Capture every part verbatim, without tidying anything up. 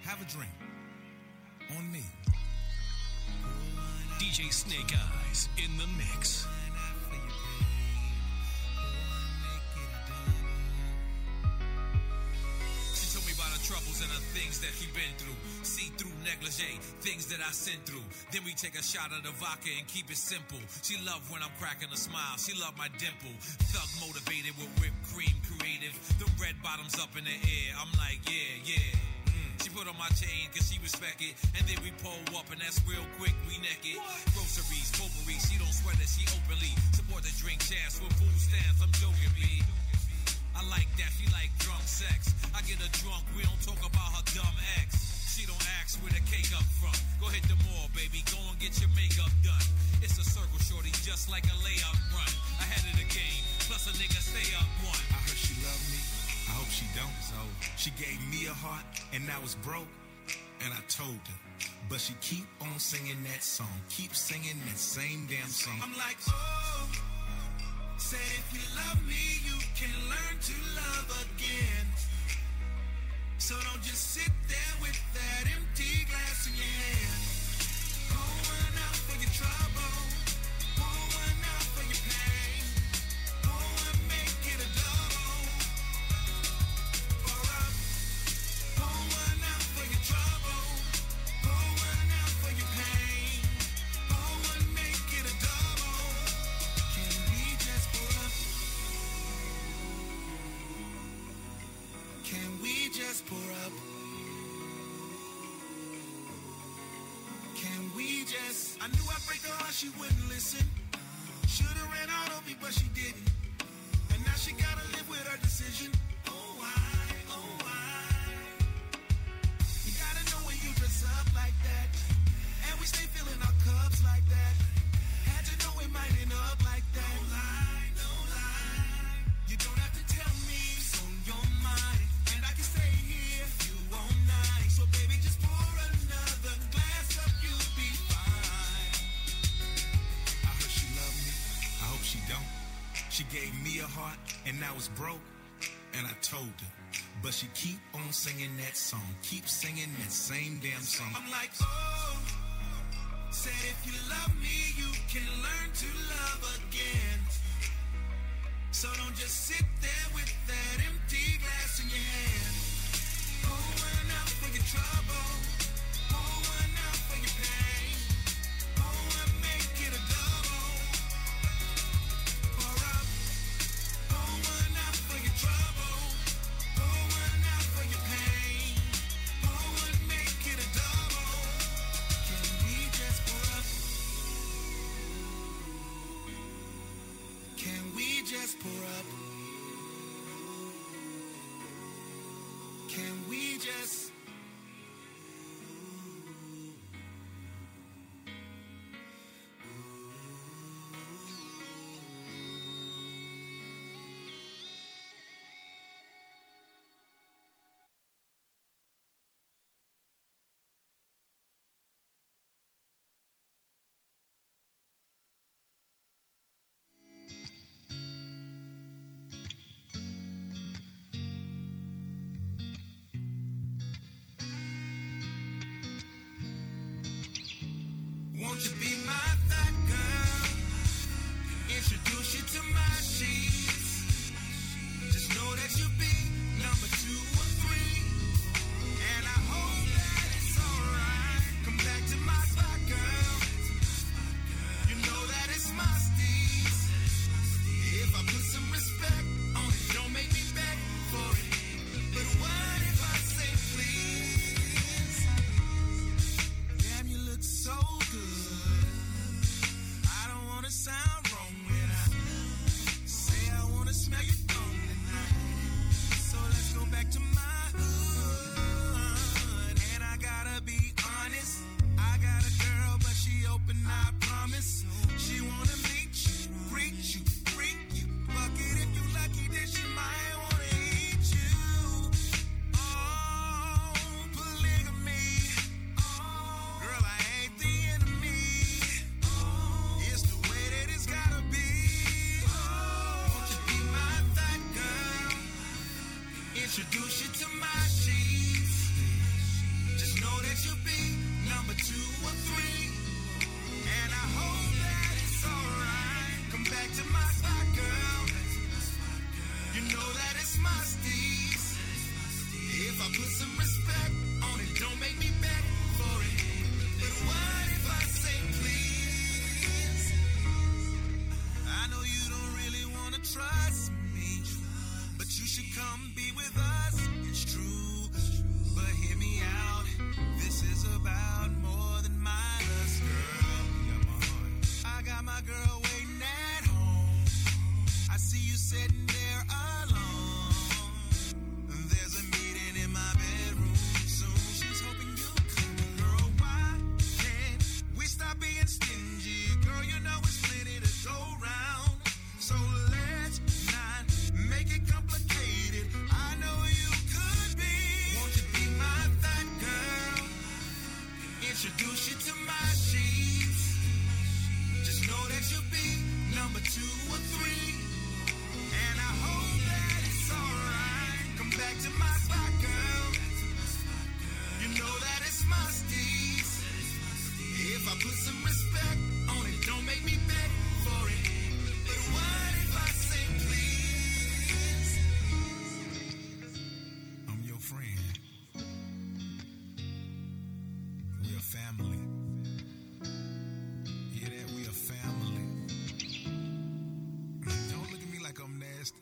Have a drink. On me. D J Snake Eyes in the mix. She told me about her troubles and the things that she been through. See-through negligee, things that I sent through. Then we take a shot of the vodka and keep it simple. She love when I'm cracking a smile. She love my dimple. Thug motivated with whipped cream creative. The red bottoms up in the air. I'm like, yeah, yeah. She put on my chain cause she respect it. And then we pull up and that's real quick, we naked. Groceries, potpourri, she don't sweat it, she openly support the drink chance with food stamps, I'm joking, B. I like that, she like drunk sex. I get her drunk, we don't talk about her dumb ex. She don't ask where the cake up from. Go hit the mall, baby, go and get your makeup done. It's a circle, shorty, just like a layup run. Ahead of the game, plus a nigga stay up one. I heard she loved me, I hope she don't. So she gave me a heart, and I was broke, and I told her. But she keep on singing that song, keep singing that same damn song. I'm like, oh, say if you love me, you can learn to love again. So don't just sit there with that empty glass in your hand. Pour one out for your trouble, pour one out for your pain. Pour one, make it a double. Pour up, pour one out for your trouble, pour one out for your pain. Pour one, make it a double. Can we just pour up? Can we just pour up? Can we just? I knew I'd break her heart, she wouldn't listen. Should've ran out on me, but she didn't. And now she gotta live with her decision. Oh, why, oh, why? You gotta know when you dress up like that. And we stay filling our cups like that. Had to know it might end up like that. No lie, no lie. You don't have to tell me it's on your mind. And I can stay here if you all night. So baby, just pour another glass up, you'll be fine. I heard she loved me, I hope she don't. She gave me a heart, and I was broke, and I told her. But she keep on singing that song, keep singing that same damn song. I'm like, oh, say if you love me, you can learn to love again. So don't just sit there with that empty glass in your hand. Pour one out for your trouble, pour one out for your pain. Pour one, make it a double. Pour up, pour one out for your trouble, pour one out for your pain. Pour one, make it a double. Can we just pour up? Can we just pour up? Can we just? Won't you be my thought girl? Introduce you to my sheets. Just know that you'll be number two or three. And I hope that it's alright. Come back to my spot, girl. You know that it's my steez. If I put some respect on it, don't make me beg for it. But what if I say please? Damn, you look so good. put some respect on it, don't make me beg for it. But what if I say please? I know you don't really wanna trust me, but you should come be with us. It's true, but hear me out. This is about more than my lust, girl. I got my girl waiting at home. I see you sitting there alone. There's a meeting in my bedroom soon. She's hoping you'll come. Girl, why can't we stop being stingy? Girl, you know it's plenty to go round. So let's not make it complicated. I know you could be. Won't you be my thought, girl? Introduce you to my sheets. Just know that you'll be number two or three. And I hope that it's alright. Come back to my spot, girl. You know that it's musties. If I put some respect on it, don't make me beg for it. But what if I say please? I'm your friend. We're a family. Hear that? We a family. Don't look at me like I'm nasty.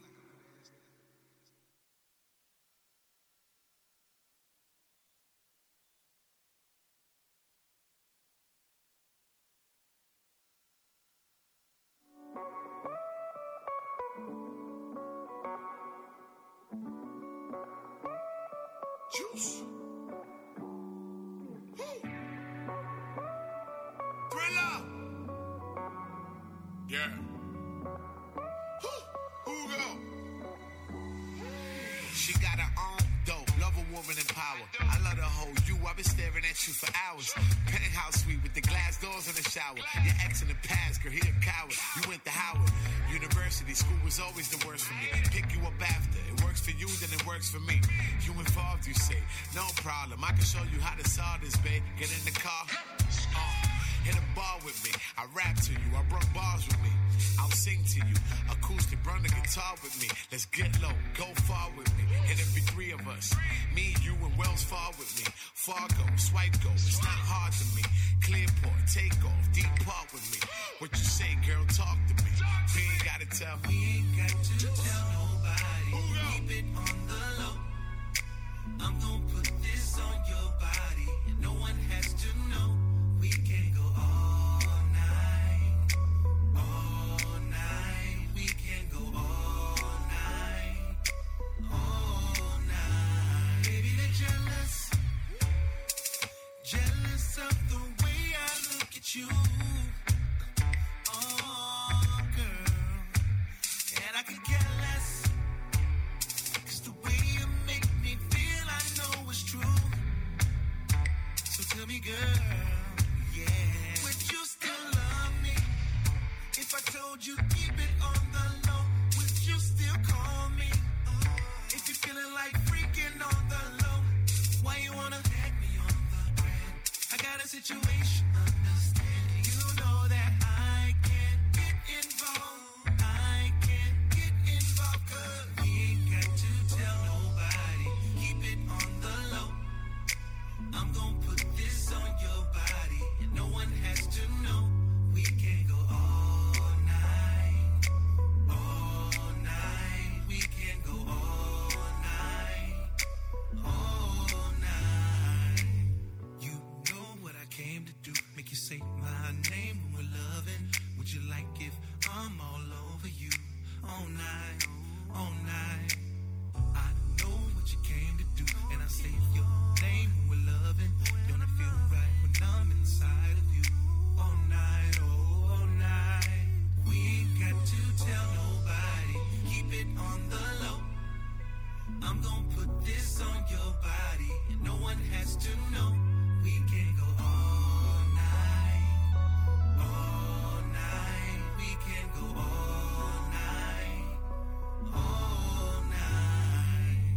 Juice. Thriller. Yeah. Who go? She got her own dope. Love a woman in power. I love the whole you. I've been staring at you for hours. Penthouse suite with the glass doors in the shower. Your ex in the past, girl, he a coward. You went to Howard University. School was always the worst for me. Pick you up after. It works for you, then it works for me. You involved, you say. No problem. I can show you how to solve this, babe. Get in the car. Uh, hit a bar with me. I rap to you. I brought bars with me. I'll sing to you. Acoustic, run the guitar with me. Let's get low. Go far with me. And it be three of us. Me, you, and Wells Fargo with me. Fargo, swipe go. It's not hard to me. Clearport, take off. Deep Park with me. What you say, girl? Talk to me. We ain't gotta tell me. We ain't got to tell nobody. Keep it on the low. I'm gonna put this on your body. And no one has to know. We can go all night. All night. We can go all night. All night. Baby, they're jealous. Jealous of the way I look at you. Oh, girl. And I could care less. Cause the way you make me feel, I know it's true. So tell me, girl, yeah, would you still love me? If I told you keep it on the low, would you still call me? If you're feeling like freaking on the low, why you wanna tag me on the gram? I got a situation, understanding. You know that I can't get involved. I can't get involved, cause we ain't got to tell nobody. Keep it on the low. I'm gonna put this on your body, and no one has to know. We can go all night, all night. We can go all night, all night. You know what I came to do, make you say my name when we're loving. Would you like if I'm all over you all night, all night? I know what you came to do, and I say your name when we're loving. Don't it feel right when I'm inside of you all night, oh, all night? We ain't got to tell nobody. Keep it on the low. I'm gonna put this on your body, and no one has to know. We can go all night, all night. We can go all night, all night.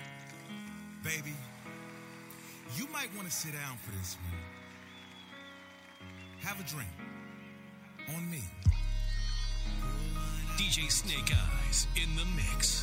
Baby, you might want to sit down for this one. Have a drink. On me. D J Snake Eyes in the mix.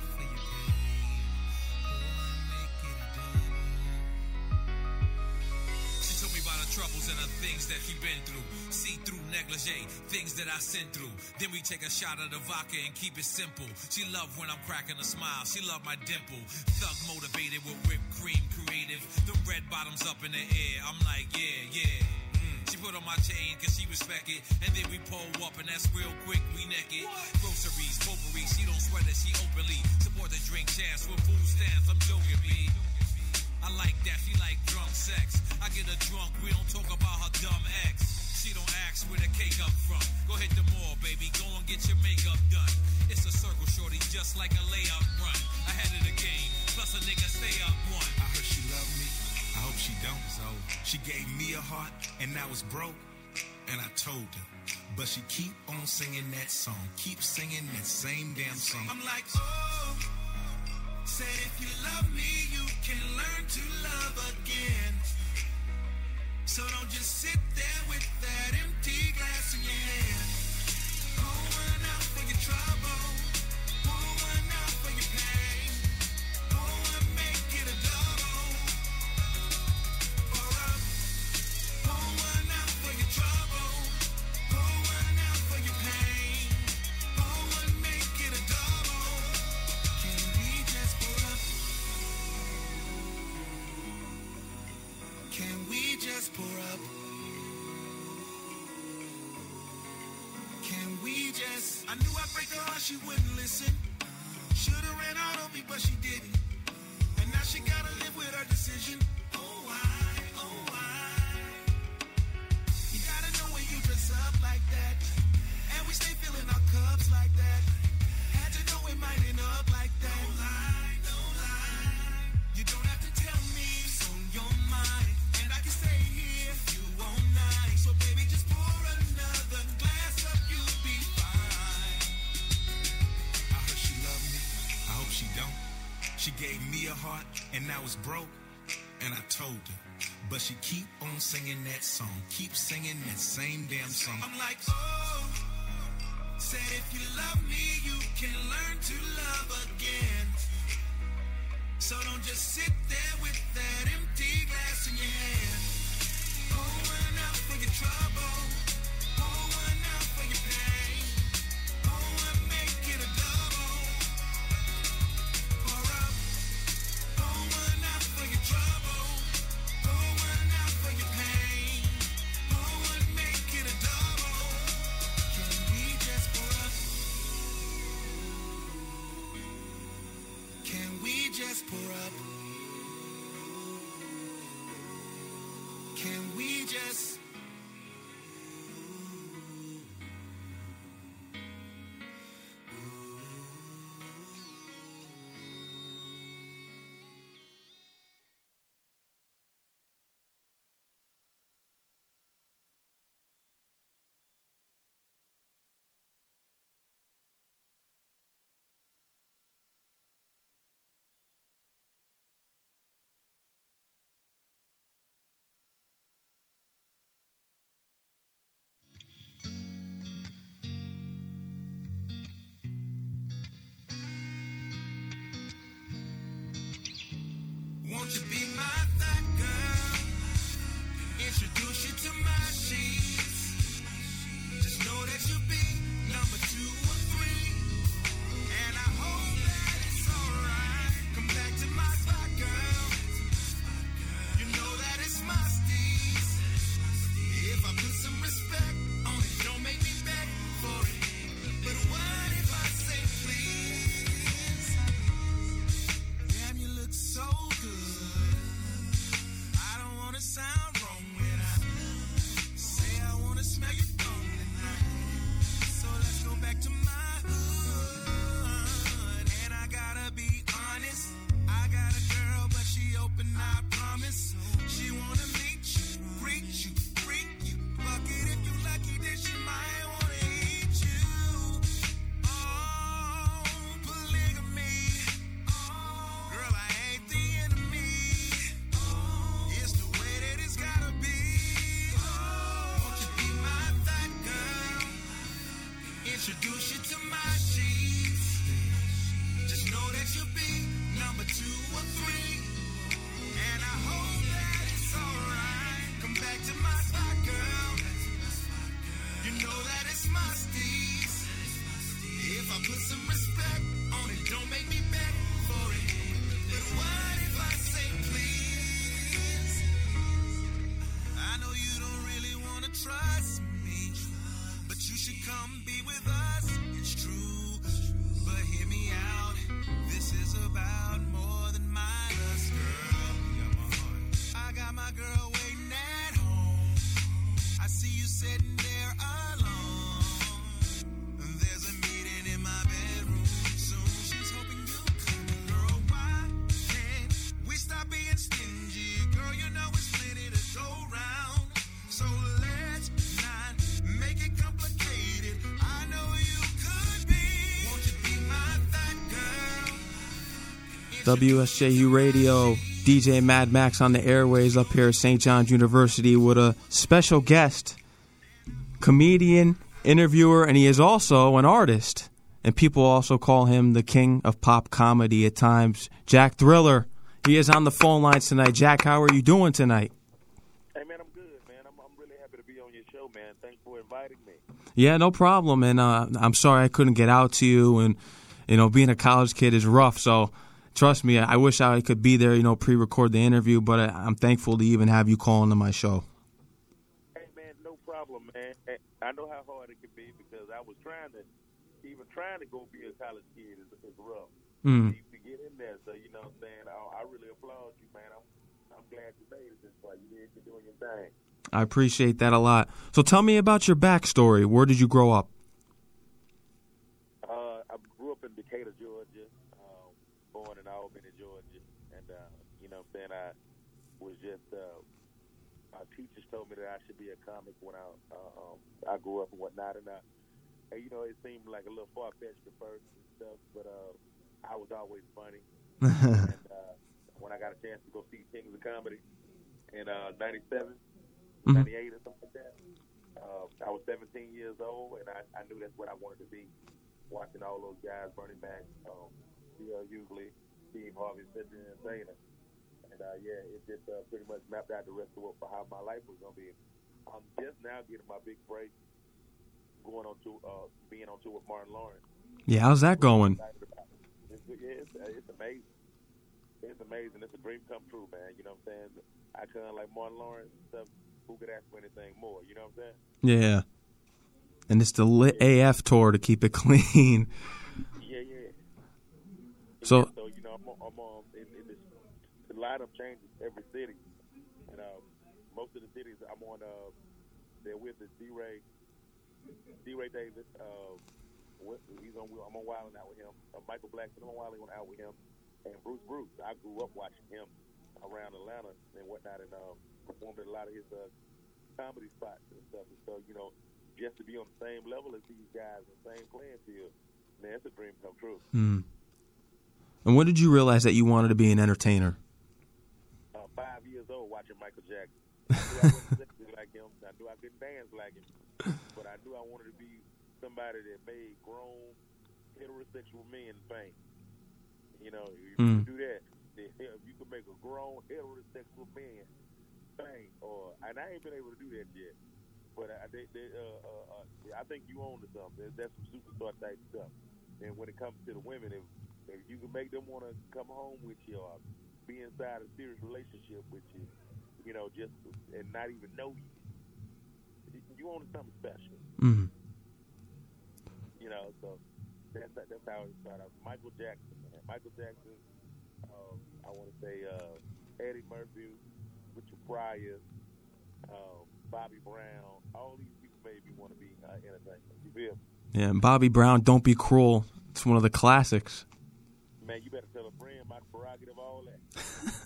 Troubles and the things that he been through. See through negligee, things that I sent through. Then we take a shot of the vodka and keep it simple. She love when I'm cracking a smile. She love my dimple. Thug motivated with whipped cream creative. The red bottoms up in the air. I'm like, yeah, yeah. Mm. She put on my chain cause she respect it. And then we pull up and that's real quick, we naked. What? Groceries, potpourri, she don't sweat it, she openly support the drink chance with food stamps. I'm joking, B. I like that, she like drunk sex. I get her drunk, we don't talk about her dumb ex. She don't ask where the cake up from. Go hit the mall, baby, go and get your makeup done. It's a circle, shorty, just like a layup run. Ahead of the game, plus a nigga stay up one. I heard she loved me, I hope she don't. So she gave me a heart, and now it's broke. And I told her, but she keep on singing that song. Keep singing that same damn song. I'm like, oh, said if you love me, you can learn to love again. So don't just sit there with that empty glass in your hand. Pour one out for your trouble. Pour one out for your pain. Pour one, make it a double. Pour up. Pour one out for your trouble. Pour one out for your pain. Pour one, make it a double. Can we just pour up? Can we just pour up? Can we just? I knew I'd break her heart, she wouldn't listen. Should've ran out on me, but she didn't. And now she gotta live with her decision. Oh, why? Oh, why? You gotta know when you dress up like that. And we stay filling our cups like that. Had to know it might end up like that. Don't lie, don't lie. You don't have to tell me it's on your mind. And I can stay here if you all night. So baby, just pour another glass up, you'll be fine. I heard she loved me, I hope she don't. She gave me a heart, and now it's broke. And I told her, but she keep on singing that song. Keep singing that same damn song. I'm like, oh, said if you love me, you can learn to love again. So don't just sit there with that empty glass in your hand. Pour one out for your trouble. Pour one out for your pain. Pour one, make it a double. Pour up. Pour one out for your trouble. Pour one out for your pain. Pour one, make it a double. Can we just pour up? Can we just pour up? Can we just? Won't you be my thought girl? Introduce you to my sheets. Just know that you'll be number two or three. And I hope that it's alright. Come back to my spot, girl. You know that it's my steez. If I put some respect on it, don't make me beg for it. But what if I say please? Damn, you look so good. I don't wanna sound wrong when I say I wanna smell your phone tonight. I'll put some respect on it. Don't make me beg for it. But what if I say please? I know you don't really want to trust me, but you should come be with us. It's true, but hear me out. This is about more than my lust, girl. I got my girl waiting at home. I see you sitting there alone. There's a meeting in my bedroom soon. She's hoping you'll come. Girl, why can't we stop being stingy? Girl, you know it's plenty to go round. So let's not make it complicated. I know you could be. Won't you be my that girl? W S J U Radio, D J Mad Max on the airways up here at Saint John's University with a special guest, comedian, interviewer, and he is also an artist. And people also call him the king of pop comedy at times, Jack Thriller. He is on the phone lines tonight. Jack, how are you doing tonight? Hey, man, I'm good, man. I'm, I'm really happy to be on your show, man. Thanks for inviting me. Yeah, no problem. And uh, I'm sorry I couldn't get out to you. And, you know, being a college kid is rough. So trust me, I wish I could be there, you know, pre-record the interview. But I, I'm thankful to even have you call into my show. Hey, man, no problem, man. I know how hard it can be because I was trying to, even trying to go be a college kid is, is rough. Mm. To get in there. So, you know what I'm saying? I, I really applaud you, man. I'm, I'm glad you made it this far. You did, you're doing your thing. I appreciate that a lot. So tell me about your backstory. Where did you grow up? Uh, I grew up in Decatur, Georgia, um, born in Albany, Georgia. And, uh, you know what I'm saying, I was just, uh, my teachers told me that I should be a comic when I uh, um, I grew up and whatnot. And, I, and, you know, it seemed like a little far-fetched at first and stuff, but uh, I was always funny. and uh, when I got a chance to go see Kings of Comedy in uh, ninety-seven, mm-hmm. ninety-eight or something like that, uh, I was seventeen years old, and I, I knew that's what I wanted to be, watching all those guys, Bernie Mac, um, D L Hughley, Steve Harvey, Sidney, and Zayna. And, uh, yeah, it just uh, pretty much mapped out the rest of what, for how my life was going to be. I'm just now getting my big break, going on to, uh, being on tour with Martin Lawrence. Yeah, how's that going? It's, yeah, it's, it's amazing. It's amazing. It's a dream come true, man. You know what I'm saying? I kind of like Martin Lawrence and stuff. Who could ask for anything more? You know what I'm saying? Yeah. And it's the lit A F tour to keep it clean. Yeah, yeah. So, yeah, so you know, I'm, I'm um, in, in this, the lineup changes every city, and uh, most of the cities I'm on, uh, they're with is D-Ray, D-Ray Davis. Uh, he's on. I'm on Wild 'N Out with him. Uh, Michael Blackson, I'm on Wild 'N Out with him, and Bruce Bruce. I grew up watching him around Atlanta and whatnot, and um, performed at a lot of his uh, comedy spots and stuff. And so, you know, just to be on the same level as these guys, the same playing field, man, it's a dream come true. Mm. And when did you realize that you wanted to be an entertainer? Uh, five years old, watching Michael Jackson. I knew I wasn't sexy like him. I knew I couldn't dance like him, but I knew I wanted to be somebody that made grown heterosexual men famous. You know, if you mm. do that, then if you could make a grown heterosexual man famous, or and I ain't been able to do that yet. But I, they, they, uh, uh, uh, I think you own to something. That's some superstar type stuff. And when it comes to the women, if, if you can make them want to come home with you or be inside a serious relationship with you, you know, just and not even know you, you own to something special. Mm-hmm. You know, so that's that's how it started. Michael Jackson, man. Michael Jackson. Um, I want to say uh, Eddie Murphy, Richard Pryor, um, Bobby Brown. All these people made me want to be uh, entertainers. You feel? Yeah, and Bobby Brown, Don't Be Cruel. It's one of the classics. Man, you better tell a friend my prerogative, all that.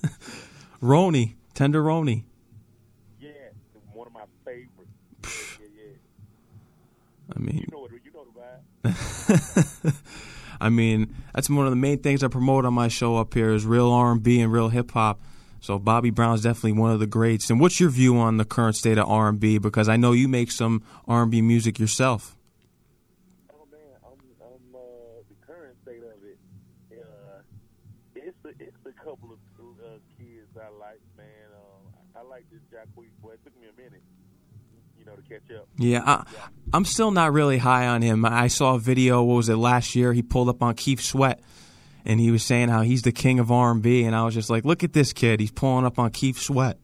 Roni, Tenderoni. Yeah, one of my favorites. Yeah, yeah, yeah. I mean, you know what? You know the vibe. I mean, that's one of the main things I promote on my show up here is real R and B and real hip hop. So Bobby Brown's definitely one of the greats. And what's your view on the current state of R and B? Because I know you make some R and B music yourself. Oh man, I'm, I'm uh, the current state of it. Uh, it's a, it's a couple of uh, kids I like, man. Uh, I like this Jacquees boy. It took me a minute, you know, to to catch up. Yeah, I, I'm still not really high on him. I saw a video, what was it, last year? He pulled up on Keith Sweat, and he was saying how he's the king of R and B, and I was just like, look at this kid. He's pulling up on Keith Sweat.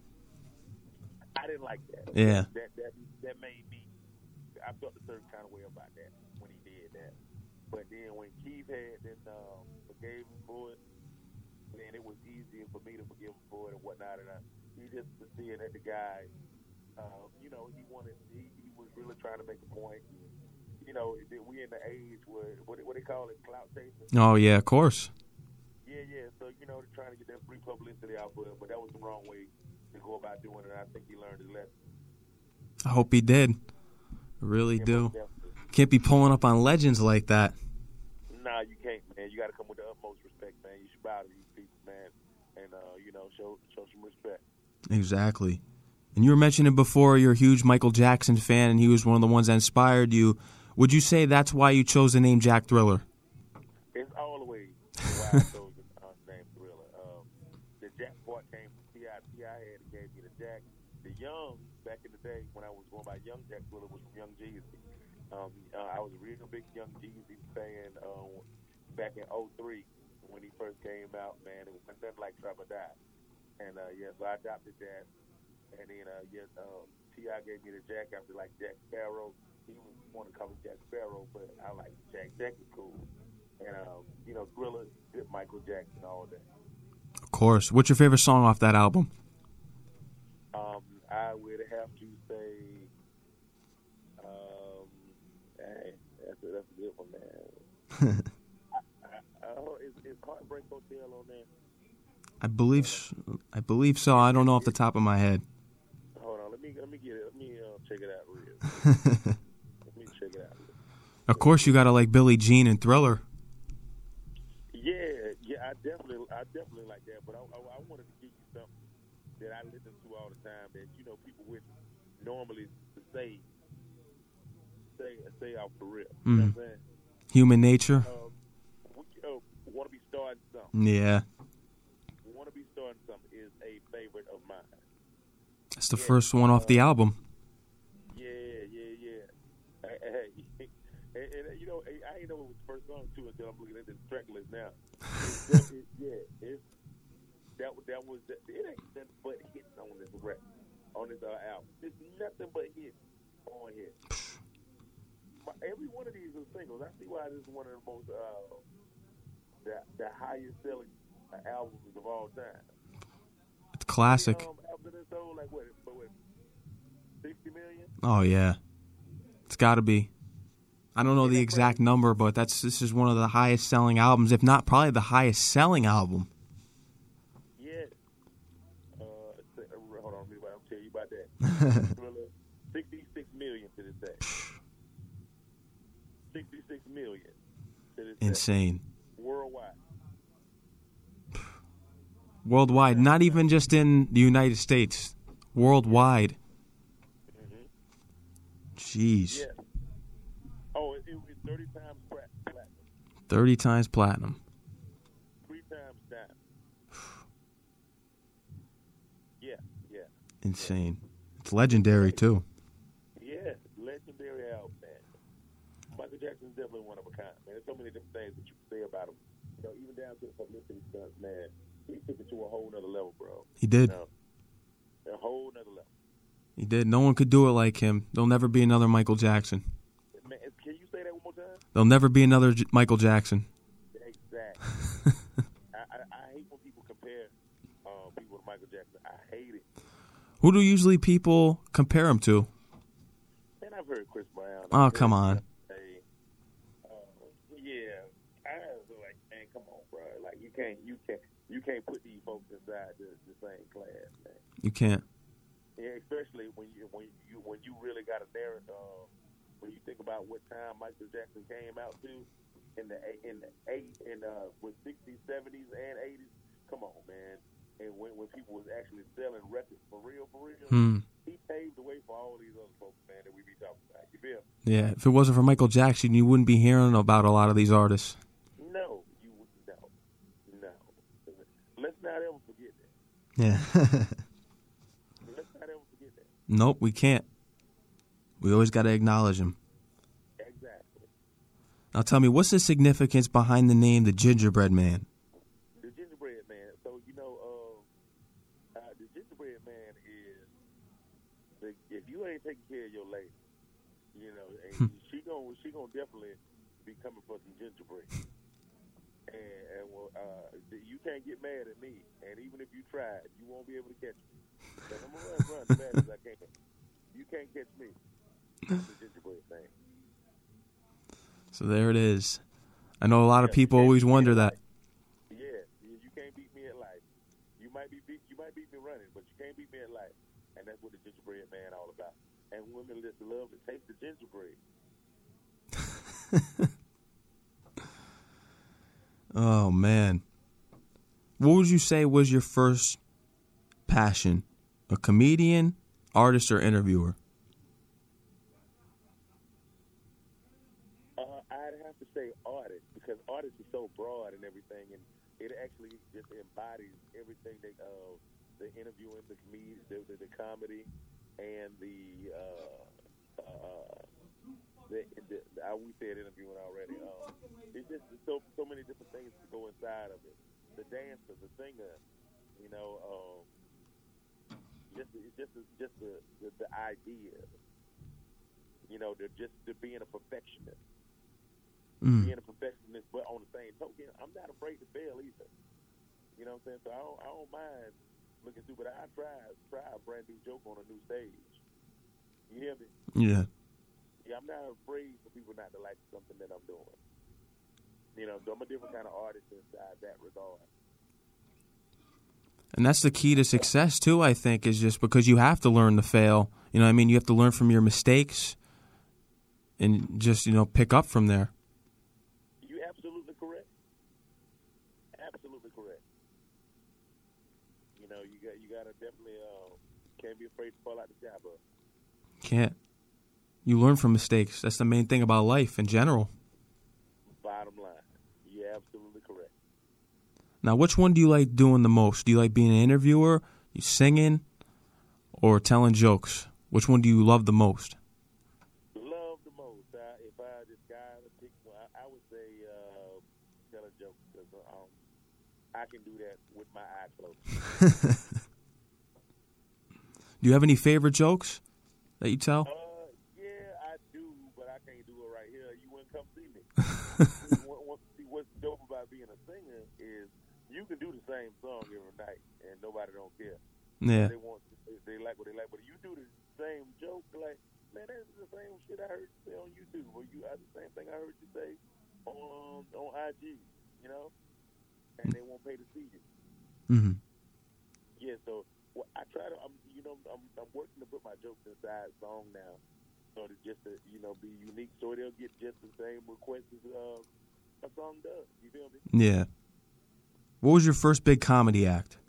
I didn't like that. Yeah. That, that, that made me, I felt a certain kind of way about that when he did that. But then when Keith had then um, forgave him for it, then it was easier for me to forgive him for it and whatnot. And I, he just was seeing that the guy, uh, you know, he wanted, he, he was really trying to make a point. You know, we in the age where, what, what they call it, clout chasing. Oh, yeah, of course. Yeah, yeah. So, you know, they're trying to get that free publicity out for him, but that was the wrong way to go about doing it. I think he learned his lesson. I hope he did. I really Yeah, do. Can't be pulling up on legends like that. Nah, you can't, man. You got to come with the utmost respect, man. You should bow to these people, man, and uh, you know, show show some respect. Exactly. And you were mentioning before you're a huge Michael Jackson fan, and he was one of the ones that inspired you. Would you say that's why you chose the name Jack Thriller? It's all the way why I chose the uh, name Thriller. Um, the Jack part came from T I T I had gave me the Jack. The Young, back in the day when I was going by Young Jack Thriller, was from Young Jeezy. Um, uh, I was a real big Young Jeezy fan um, back in oh three when he first came out, man. It was nothing like Trap or Die. And, uh, yeah, so I adopted that. And then, uh, yes, um, T I gave me the Jack after, like, Jack Sparrow. He was wanting to call me Jack Sparrow, but I like Jack. Jack is cool. And, um, you know, Thriller, good Michael Jackson, all that. Of course. What's your favorite song off that album? Um, I would have to say, um, hey, that's a, that's a good one, man. I, I, I, is, is Heartbreak Hotel on there? I believe, I believe so. I don't know off the top of my head. Hold on, let me let me get it. Let me uh, check it out real. Let me check it out. Of course, you gotta like Billie Jean and Thriller. Yeah, yeah, I definitely, I definitely like that. But I, I, I wanted to give you something that I listen to all the time that you know people would normally say, say, say out for real. You know what I'm saying? Human Nature. Um, we, uh, want to be starting something. Yeah. Want to be starting something is a favorite of mine. That's the yeah, first one off uh, the album. Yeah, yeah, yeah. Hey, hey, and, and, you know, I ain't know it was the first song too until I'm looking at the track list now. It's, it, yeah, it's that that was it ain't nothing but hits on this rap on this uh, album. It's nothing but hits on here. My, every one of these is singles. I see why this is one of the most uh, the the highest selling albums of all time. It's classic. Um, after this sold like what, what, sixty million? Oh yeah, it's got to be. I don't know the exact number, but that's this is one of the highest selling albums, if not probably the highest selling album. Yeah. Uh, hold on, I'll tell you about that. Sixty-six million to this day. Sixty-six million to this day. Insane. Worldwide. Worldwide, not even just in the United States. Worldwide. Mm-hmm. Jeez. Yeah. Oh, it, it was thirty times platinum. Thirty times platinum. Three times diamond. Yeah, yeah. Insane. It's legendary too. Yeah, legendary album, man. Michael Jackson's definitely one of a kind, man. There's so many different things that you can say about him. You know, even down to the publicity stunts, man. He took it to a whole nother level, bro. He did. You know, a whole nother level. He did. No one could do it like him. There'll never be another Michael Jackson. Man, can you say that one more time? There'll never be another J- Michael Jackson. Exactly. I, I, I hate when people compare uh, people to Michael Jackson. I hate it. Who do usually people compare him to? Man, I've heard Chris Brown. Oh, I've come heard, on. Hey, uh, yeah, I was like, man, come on, bro. Like, you can't, you can't, you can't put these folks inside the, the same class, man. You can't. Yeah, especially when you when you when you really got a narrative. Uh, when you think about what time Michael Jackson came out to in the in the eight in uh with sixties, seventies, and eighties. Come on, man. And when when people was actually selling records for real, for real, Hmm. he paved the way for all these other folks, man, that we be talking about. You feel? Yeah, if it wasn't for Michael Jackson, you wouldn't be hearing about a lot of these artists. No, you no, no. Let's not ever forget that. Yeah. Let's not ever forget that. Nope, we can't. We always got to acknowledge him. Exactly. Now tell me, what's the significance behind the name the Gingerbread Man? The Gingerbread Man. So, you know, uh, uh, the Gingerbread Man is, the, if you ain't taking care of your lady, you know, and she gonna she gonna definitely be coming for some gingerbread. And, and well, uh, you can't get mad at me. And even if you tried, you won't be able to catch me. But I'm gonna run, run as fast as I can. You can't catch me. That's the gingerbread thing. So there it is. I know a lot of Yeah, people you can't always beat me wonder at that. life. Yeah, you you can't beat me at life. You might be beat, you might beat me running, but you can't beat me at life. And that's what the Gingerbread Man all about. And women just love to taste the gingerbread. Oh, man. What would you say was your first passion? A comedian, artist, or interviewer? Uh, I'd have to say artist, because artist is so broad and everything, and it actually just embodies everything that uh, the interviewing, the comedy, the, the, the comedy, and the uh, uh, the, the, the I, we said interviewing already. Um, it's just so so many different things to go inside of it. The dancer, the singer, you know, um, just it's just just the, the the idea, you know, they're just to being a perfectionist, Mm. being a perfectionist, but on the same token, I'm not afraid to fail either. You know what I'm saying? So I don't, I don't mind looking through, but I try try a brand new joke on a new stage. You hear me? Yeah. Yeah, I'm not afraid for people not to like something that I'm doing. You know, so I'm a different kind of artist inside that regard. And that's the key to success, too, I think, is just because you have to learn to fail. You know what I mean? You have to learn from your mistakes and just, you know, pick up from there. You're absolutely correct. Absolutely correct. You know, you got you got to definitely uh, can't be afraid to fall out the job of. Can't. You learn from mistakes. That's the main thing about life in general. Bottom line, you're absolutely correct. Now, which one do you like doing the most? Do you like being an interviewer, you singing, or telling jokes? Which one do you love the most? Love the most. I, if I just got to pick one, I, I would say uh, tell a joke, because um, I can do that with my eyes closed. Do you have any favorite jokes that you tell? Uh, yeah, I do, but I can't do it right here. You wouldn't come see me. what, what, see, what's dope about being a singer is you can do the same song every night, and nobody don't care. Yeah. They want, they, they like what they like, but you do the same joke, like, man, that's the same shit I heard you say on YouTube, or you uh, the same thing I heard you say on on I G, you know, and they won't pay to see you. Mm-hmm. Yeah, so well, I try to, I'm, you know, I'm, I'm working to put my jokes inside song now, so to just to, you know, be unique, so they'll get just the same requests as uh, a song does. You feel me? Yeah. What was your first big comedy act?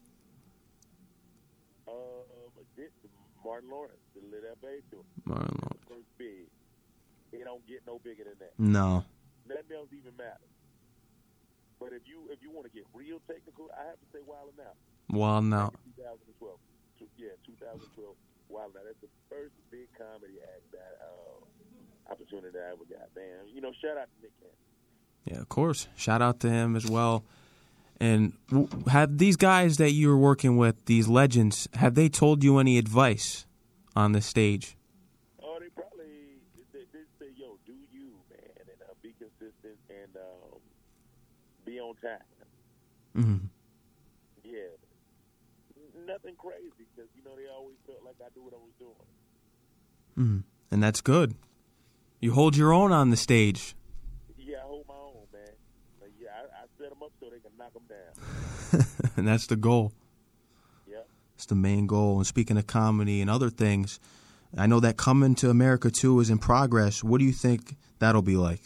Um, this, Martin Lawrence, the Lit Up Bay Tour. Martin Lawrence. First big. It don't get no bigger than that. No. Nothing else even matters. But if you if you want to get real technical, I have to say Wild 'N Out. Well, no. twenty twelve. Yeah, twenty twelve. Wild 'N Out. That's the first big comedy act that uh, opportunity that I ever got. Man, you know, shout out to Nick Cannon. Yeah, of course. Shout out to him as well. And have these guys that you're working with, these legends, have they told you any advice on the stage? Oh, they probably they, they say, "Yo, do you, man, and uh, be consistent and um, be on time." Mm-hmm. Yeah, nothing crazy, because you know they always felt like I knew what I was doing. Mm-hmm. And that's good. You hold your own on the stage. Yeah, I hold my own, man. Like, yeah, I, I set them up so they can knock them down. And that's the goal. Yeah. It's the main goal. And speaking of comedy and other things, I know that Coming to America two is in progress. What do you think that'll be like?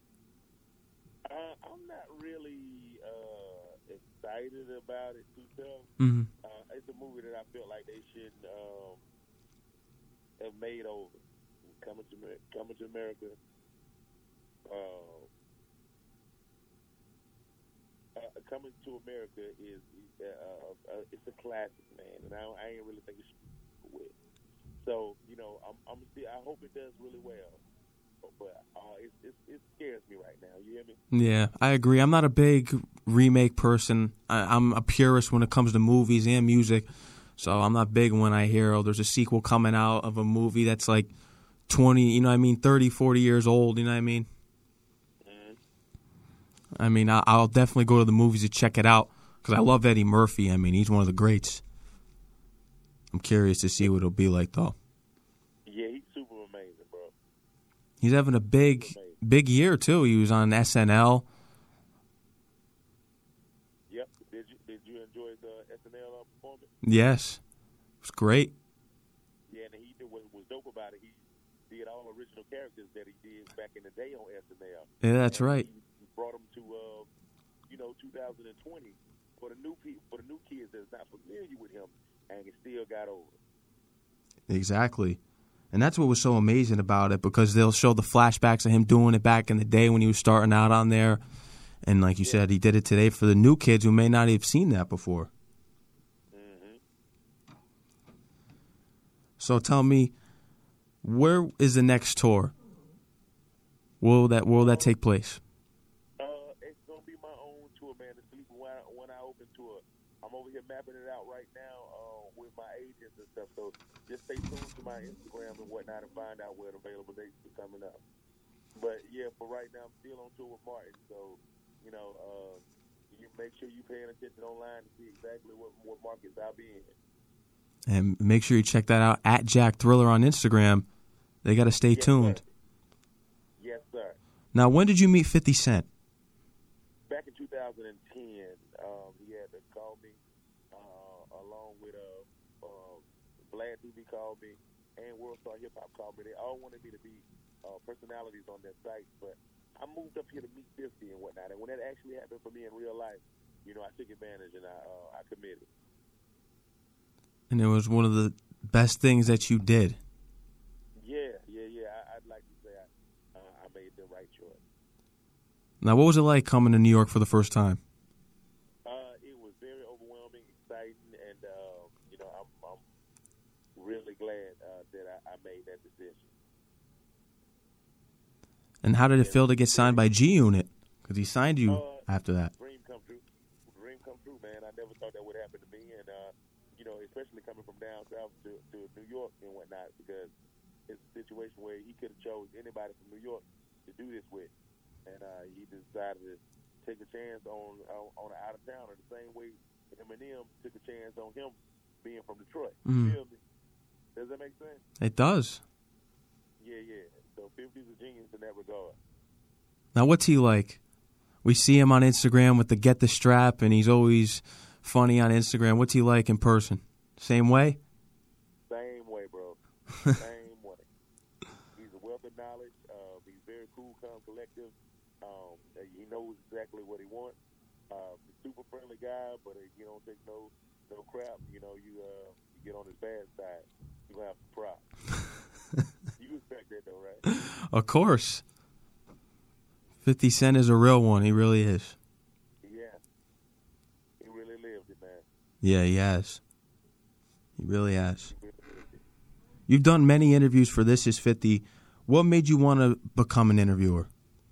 Uh, I'm not really uh, excited about it too tough. Mm-hmm. Uh, it's a movie that I feel like they should um, have made over. Coming to Coming to America. Uh, uh, Coming to America is uh, uh, it's a classic, man, and I, I ain't really think it should be with. So, you know, I'm, I'm still, I hope it does really well. But uh, it, it, it scares me right now. You hear me? Yeah, I agree. I'm not a big remake person. I, I'm a purist when it comes to movies and music. So I'm not big when I hear, oh, there's a sequel coming out of a movie that's like twenty, you know what I mean, thirty, forty years old, you know what I mean? Mm-hmm. I mean, I, I'll definitely go to the movies to check it out because I love Eddie Murphy. I mean, he's one of the greats. I'm curious to see what it'll be like, though. Yeah, he's super amazing, bro. He's having a big, big year, too. He was on S N L. Yep. Did you did you enjoy the S N L performance? Yes. It was great. Yeah, and he did what was dope about it. He did all original characters that he did back in the day on S N L. Yeah, that's and right. He brought them to, uh, you know, two thousand twenty for the new people, for the new kids that's not familiar with him, and he still got over. Exactly. And that's what was so amazing about it, because they'll show the flashbacks of him doing it back in the day when he was starting out on there. And like you yeah. said, he did it today for the new kids who may not have seen that before. Mm-hmm. So tell me, where is the next tour? Will that will that take place? Uh, it's gonna be my own tour, man. It's when I, when I open tour. I'm over here mapping it out right now uh, with my agents and stuff. So just stay tuned to my Instagram and whatnot and find out where the available dates are coming up. But yeah, for right now, I'm still on tour with Martin. So you know, uh, you make sure you're paying attention online to see exactly what what markets I'll be in. And make sure you check that out at Jack Thriller on Instagram. They got to stay yes, tuned. Sir. Yes, sir. Now, when did you meet fifty Cent? Back in two thousand ten, um, he had to call me, uh, along with uh, uh, Vlad T V called me, and World Star Hip Hop called me. They all wanted me to be uh, personalities on their site, but I moved up here to meet fifty and whatnot. And when that actually happened for me in real life, you know, I took advantage and I uh, I committed. And it was one of the best things that you did. Yeah, yeah, yeah. I, I'd like to say I, uh, I made the right choice. Now, what was it like coming to New York for the first time? Uh, it was very overwhelming, exciting, and uh, you know, I'm, I'm really glad uh, that I, I made that decision. And how did it feel to get signed by G Unit? Because he signed you uh, after that. Dream come true. Dream come true, man. I never thought that would happen to me, and uh, you know, especially coming from down south to, to New York and whatnot, because it's a situation where he could have chose anybody from New York to do this with, and uh, he decided to take a chance on on, on an out of towner, the same way Eminem took a chance on him being from Detroit. Mm. You feel me? Does that make sense? It does. Yeah, yeah. So fifty's a genius in that regard. Now, what's he like? We see him on Instagram with the Get the Strap, and he's always funny on Instagram. What's he like in person? Same way? Same way, bro. Same way. He's a wealth of knowledge. Uh, he's very cool, calm, collective. Um, he knows exactly what he wants. Uh, super friendly guy, but uh, you don't take no no crap. You know, you uh, you get on his bad side, you gonna have some props. You respect that, though, right? Of course. fifty Cent is a real one. He really is. Yeah. He really lived it, man. Yeah, he has. He really has. You've done many interviews for This Is fifty. What made you want to become an interviewer?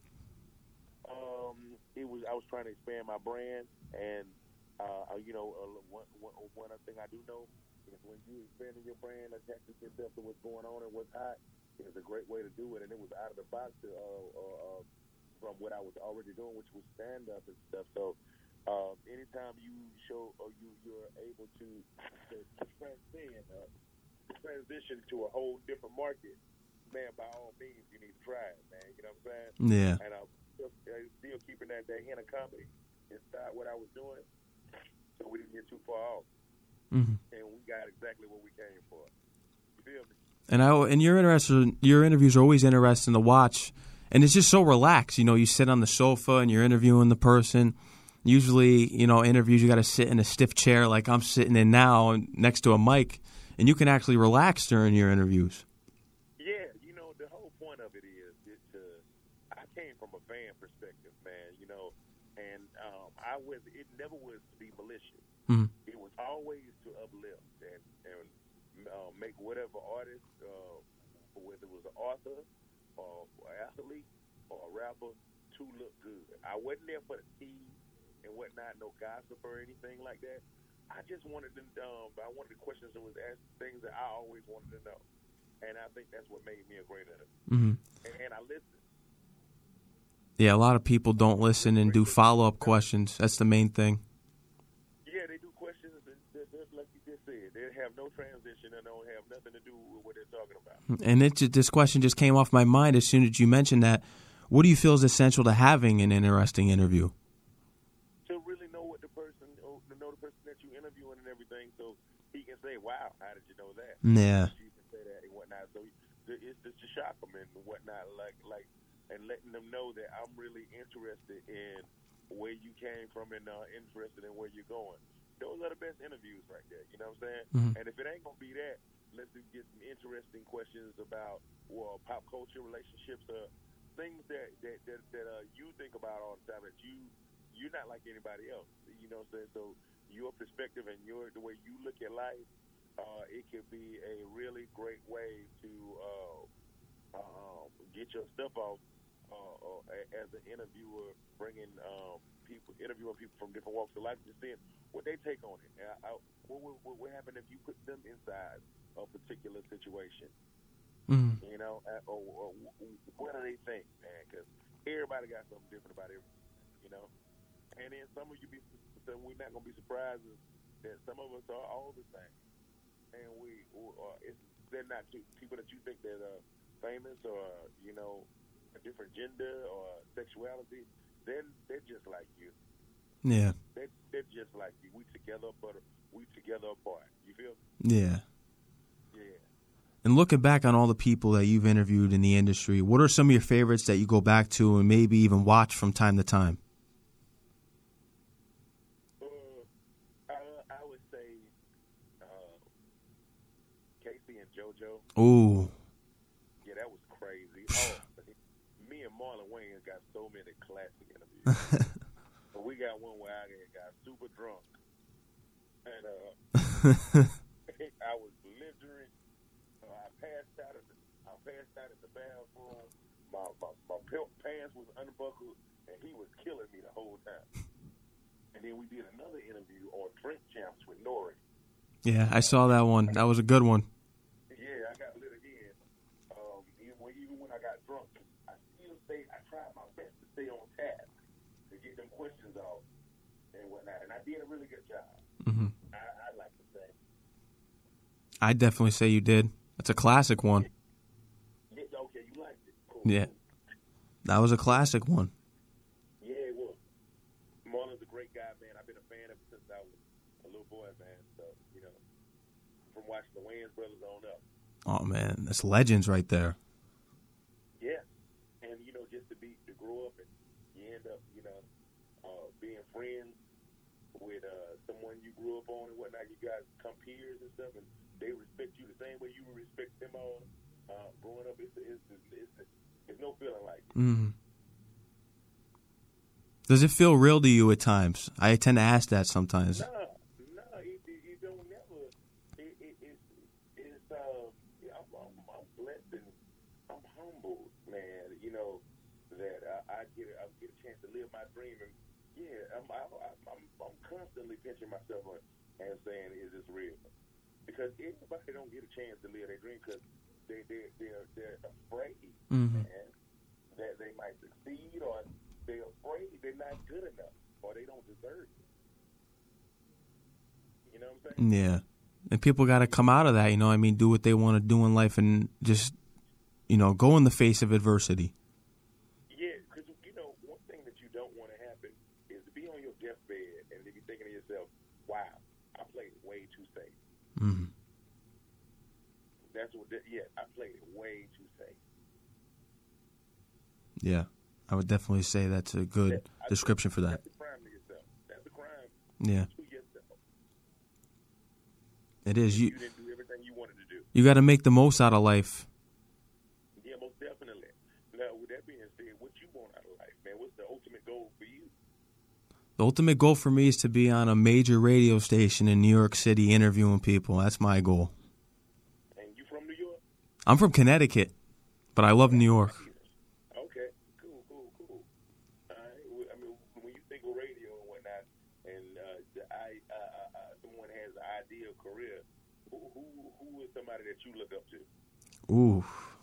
Um, it was I was trying to expand my brand, and uh, you know, uh, one, one, one other thing I do know is when you expanding your brand, attaching yourself to what's going on and what's hot, is a great way to do it. And it was out of the box to, uh, uh, from what I was already doing, which was stand up and stuff. So, um, anytime you show or you you're able to, to, to transcend, uh, transition to a whole different market, man, by all means, you need to try it, man. You know what I'm saying? Yeah. And I'm still, still keeping that, that hint of comedy inside what I was doing, so we didn't get too far off. Mm-hmm. And we got exactly what we came for. You feel me? And I and you're interested. Your interviews are always interesting to watch, and it's just so relaxed. You know, you sit on the sofa and you're interviewing the person. Usually, you know, interviews you got to sit in a stiff chair like I'm sitting in now, next to a mic, and you can actually relax during your interviews. Yeah, you know, the whole point of it is, it, uh, I came from a fan perspective, man. You know, and um, I was. It never was to be malicious. Mm-hmm. It was always to uplift and, and uh, make whatever artist, uh, whether it was an author or an athlete or a rapper, to look good. I wasn't there for the tea and whatnot, no gossip or anything like that. I just wanted to, um, I wanted the questions that was asked, things that I always wanted to know. And I think that's what made me a great editor. Mm-hmm. And, and I listened. Yeah, a lot of people don't listen and do follow-up questions. That's the main thing. Yeah, they do questions that, that, that, like you just said. They have no transition and don't have nothing to do with what they're talking about. And it just, this question just came off my mind as soon as you mentioned that. What do you feel is essential to having an interesting interview? To really know what the person, to know the person that you interviewing and everything, so he can say, "Wow, how did you know that?" Yeah. She can say that and whatnot. So it's just to shock them and whatnot, like like. And letting them know that I'm really interested in where you came from and uh, interested in where you're going. Those are the best interviews right there. You know what I'm saying? Mm-hmm. And if it ain't gonna be that, let's get some interesting questions about well pop culture, relationships, uh, things that that that, that uh, you think about all the time. That you you're not like anybody else. You know what I'm saying? So your perspective and your the way you look at life, uh, it could be a really great way to uh, uh, get your stuff off. Uh, uh, as an interviewer, bringing um, people, interviewing people from different walks of life, just seeing what they take on it. And I, I, what would what happen if you put them inside a particular situation? Mm-hmm. You know, uh, or, or what do they think, man? Because everybody got something different about everything, you know. And then some of you be, some we're not gonna be surprised that some of us are all the same, and we, or, or it's, they're not two, people that you think that are famous or you know. A different gender or sexuality, then they're just like you. Yeah. They, they're just like you. We together, but we together apart. You feel? Yeah. Yeah. And looking back on all the people that you've interviewed in the industry, what are some of your favorites that you go back to and maybe even watch from time to time? Uh, I, I would say uh, Casey and JoJo. Ooh. Yeah, that was crazy. Oh. Me and Marlon Wayans got so many classic interviews. But we got one where I got super drunk. And uh, I was belligerent. Uh, I passed out of the, I passed out at the bathroom. My, my, my pants was unbuckled, and he was killing me the whole time. And then we did another interview on Drink Champs with Nori. Yeah, I saw that one. That was a good one. Yeah, I got lit again. Um, even, when, even when I got drunk. Stay, I tried my best to stay on task to get them questions off and whatnot, and I did a really good job. Mm-hmm. I, I'd like to say. I'd definitely say you did. That's a classic one. Yeah, okay, you liked it. Cool. Yeah, that was a classic one. Yeah, it was. Marlon's a great guy, man. I've been a fan ever since I was a little boy, man. So, you know, from watching the Wayans brothers on up. Oh, man, that's legends right there. Yeah. And, you know, just to be, to grow up and you end up, you know, uh, being friends with uh, someone you grew up on and whatnot. You guys become peers and stuff, and they respect you the same way you respect them all. Uh, growing up, it's, it's, it's, it's, it's no feeling like it. Mm-hmm. Does it feel real to you at times? I tend to ask that sometimes. No, no, it, it, it don't never. It, it, it, it's, uh, I'm, I'm, I'm blessed and I'm humbled, man. You know that I, I get I get a chance to live my dream, and yeah, I'm I, I'm I'm constantly pinching myself and saying, "Is this real?" Because everybody don't get a chance to live their dream because they they they're they're afraid, mm-hmm. man, that they might succeed, or they're afraid they're not good enough, or they don't deserve it. You know what I'm saying? Yeah. And people got to come out of that, you know what I mean, do what they want to do in life and just, you know, go in the face of adversity. Yeah, because, you know, one thing that you don't want to happen is to be on your deathbed and to be thinking to yourself, wow, I played it way too safe. Mm-hmm. That's what, yeah, I played it way too safe. Yeah. I would definitely say that's a good that, description for that. That's a crime to yourself. That's a crime yeah. to yourself. It is. You, you didn't do everything you wanted to do. You got to make the most out of life. Yeah, most definitely. Now, with that being said, what you want out of life, man? What's the ultimate goal for you? The ultimate goal for me is to be on a major radio station in New York City interviewing people. That's my goal. I'm from Connecticut, but I love New York. Okay, cool, cool, cool. All right. I mean, when you think of radio and whatnot, and uh, the, I, uh, uh, someone has an ideal career, who, who who is somebody that you look up to? Ooh.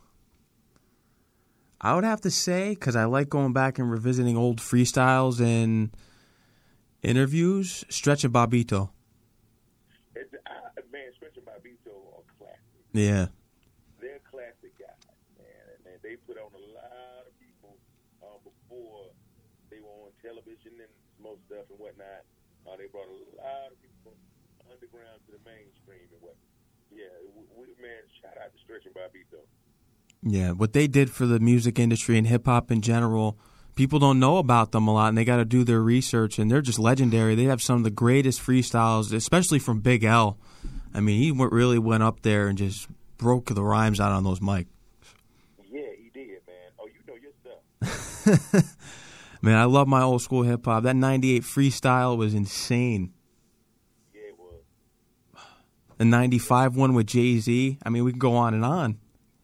I would have to say, because I like going back and revisiting old freestyles and interviews, Stretch and Bobbito. It's, uh, man, Stretch and Bobbito are classic. Yeah. They're classic guys, man. And they put on a lot of people uh, before they were on television and most stuff and whatnot. Uh, they brought a lot of people from underground to the mainstream and what. Yeah, we, man, shout out to Stretch and Bobbito. Yeah, what they did for the music industry and hip-hop in general, people don't know about them a lot, and they got to do their research, and they're just legendary. They have some of the greatest freestyles, especially from Big L. I mean, he really went up there and just broke the rhymes out on those mics. Yeah, he did, man. Oh, you know your stuff. Man, I love my old school hip-hop. That ninety-eight freestyle was insane. Yeah, it was. The ninety-five one with Jay-Z, I mean, we can go on and on.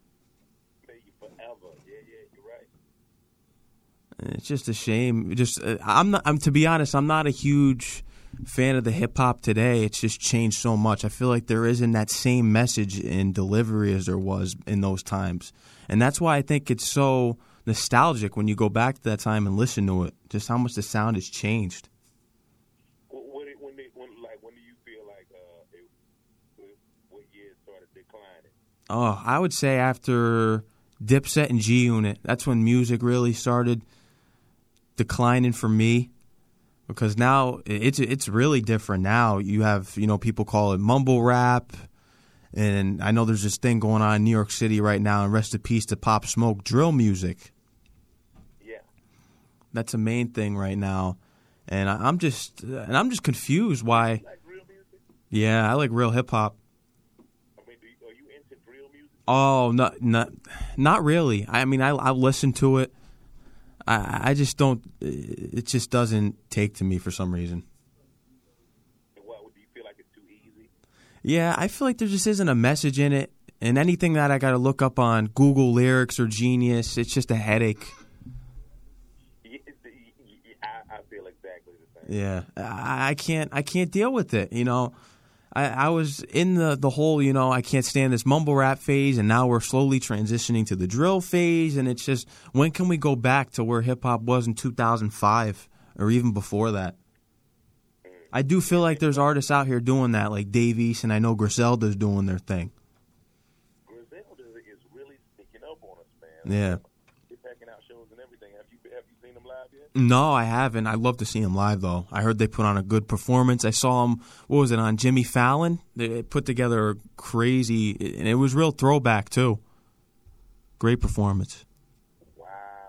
It's just a shame. Just uh, I'm not. I'm to be honest. I'm not a huge fan of the hip hop today. It's just changed so much. I feel like there isn't that same message in delivery as there was in those times, and that's why I think it's so nostalgic when you go back to that time and listen to it. Just how much the sound has changed. When, when, they, when like when do you feel like uh, it, what year it started declining? Oh, I would say after Dipset and G Unit. That's when music really started declining for me, because now it's it's really different. Now you have, you know, people call it mumble rap, and I know there's this thing going on in New York City right now, and rest in peace to Pop Smoke, drill music. Yeah, that's a main thing right now, and I, I'm just and I'm just confused why. You like real music? Yeah, I like real hip hop. I mean, do you, are you into drill music? Oh, not not not really. I mean, I I listen to it. I, I just don't. It just doesn't take to me for some reason. What, do you feel like it's too easy? Yeah, I feel like there just isn't a message in it, and anything that I got to look up on Google Lyrics or Genius, it's just a headache. Yeah, I, I feel exactly the same. Yeah, I, I can't. I can't deal with it. You know, I, I was in the the whole, you know, I can't stand this mumble rap phase, and now we're slowly transitioning to the drill phase, and it's just, when can we go back to where hip-hop was in two thousand five or even before that? I do feel like there's artists out here doing that, like Dave East, and I know Griselda's doing their thing. Griselda is really sticking up on us, man. Yeah. They're packing out shows and everything. Have you, have you seen them live yet? No, I haven't. I'd love to see him live, though. I heard they put on a good performance. I saw him, what was it, on Jimmy Fallon? They put together a crazy, and it was real throwback, too. Great performance. Wow.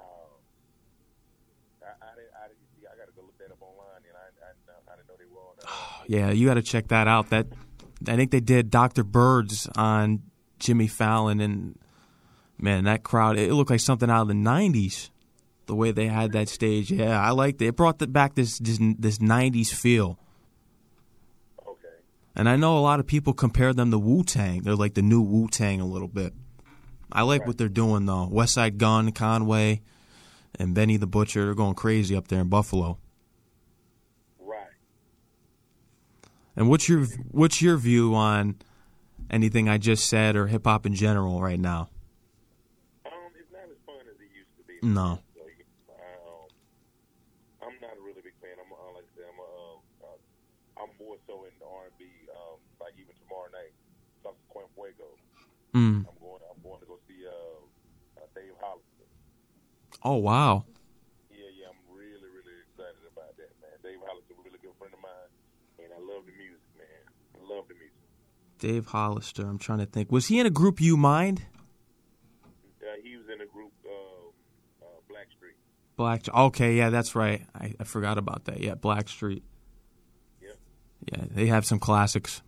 I, I, didn't, I, didn't see, I got to go look that up online, and I, I, I didn't know they were on that. Oh, yeah, you got to check that out. That I think they did Doctor Birds on Jimmy Fallon, and, man, that crowd, it looked like something out of the nineties. The way they had that stage, yeah, I liked it. It brought the, back this, this this nineties feel. Okay. And I know a lot of people compare them to Wu-Tang. They're like the new Wu-Tang a little bit. I like right. what they're doing, though. West Side Gun, Conway, and Benny the Butcher, they're going crazy up there in Buffalo. Right. And what's your what's your view on anything I just said or hip-hop in general right now? Um, it's not as fun as it used to be. No. Mm. I'm going. I'm going to go see uh, uh, Dave Hollister. Oh wow! Yeah, yeah. I'm really, really excited about that, man. Dave Hollister, a really good friend of mine, and I love the music, man. I love the music. Dave Hollister. I'm trying to think. Was he in a group You Mind? Uh, he was in a group uh, uh, Blackstreet. Black. Okay, yeah, that's right. I, I forgot about that. Yeah, Blackstreet. Yep. Yeah, they have some classics.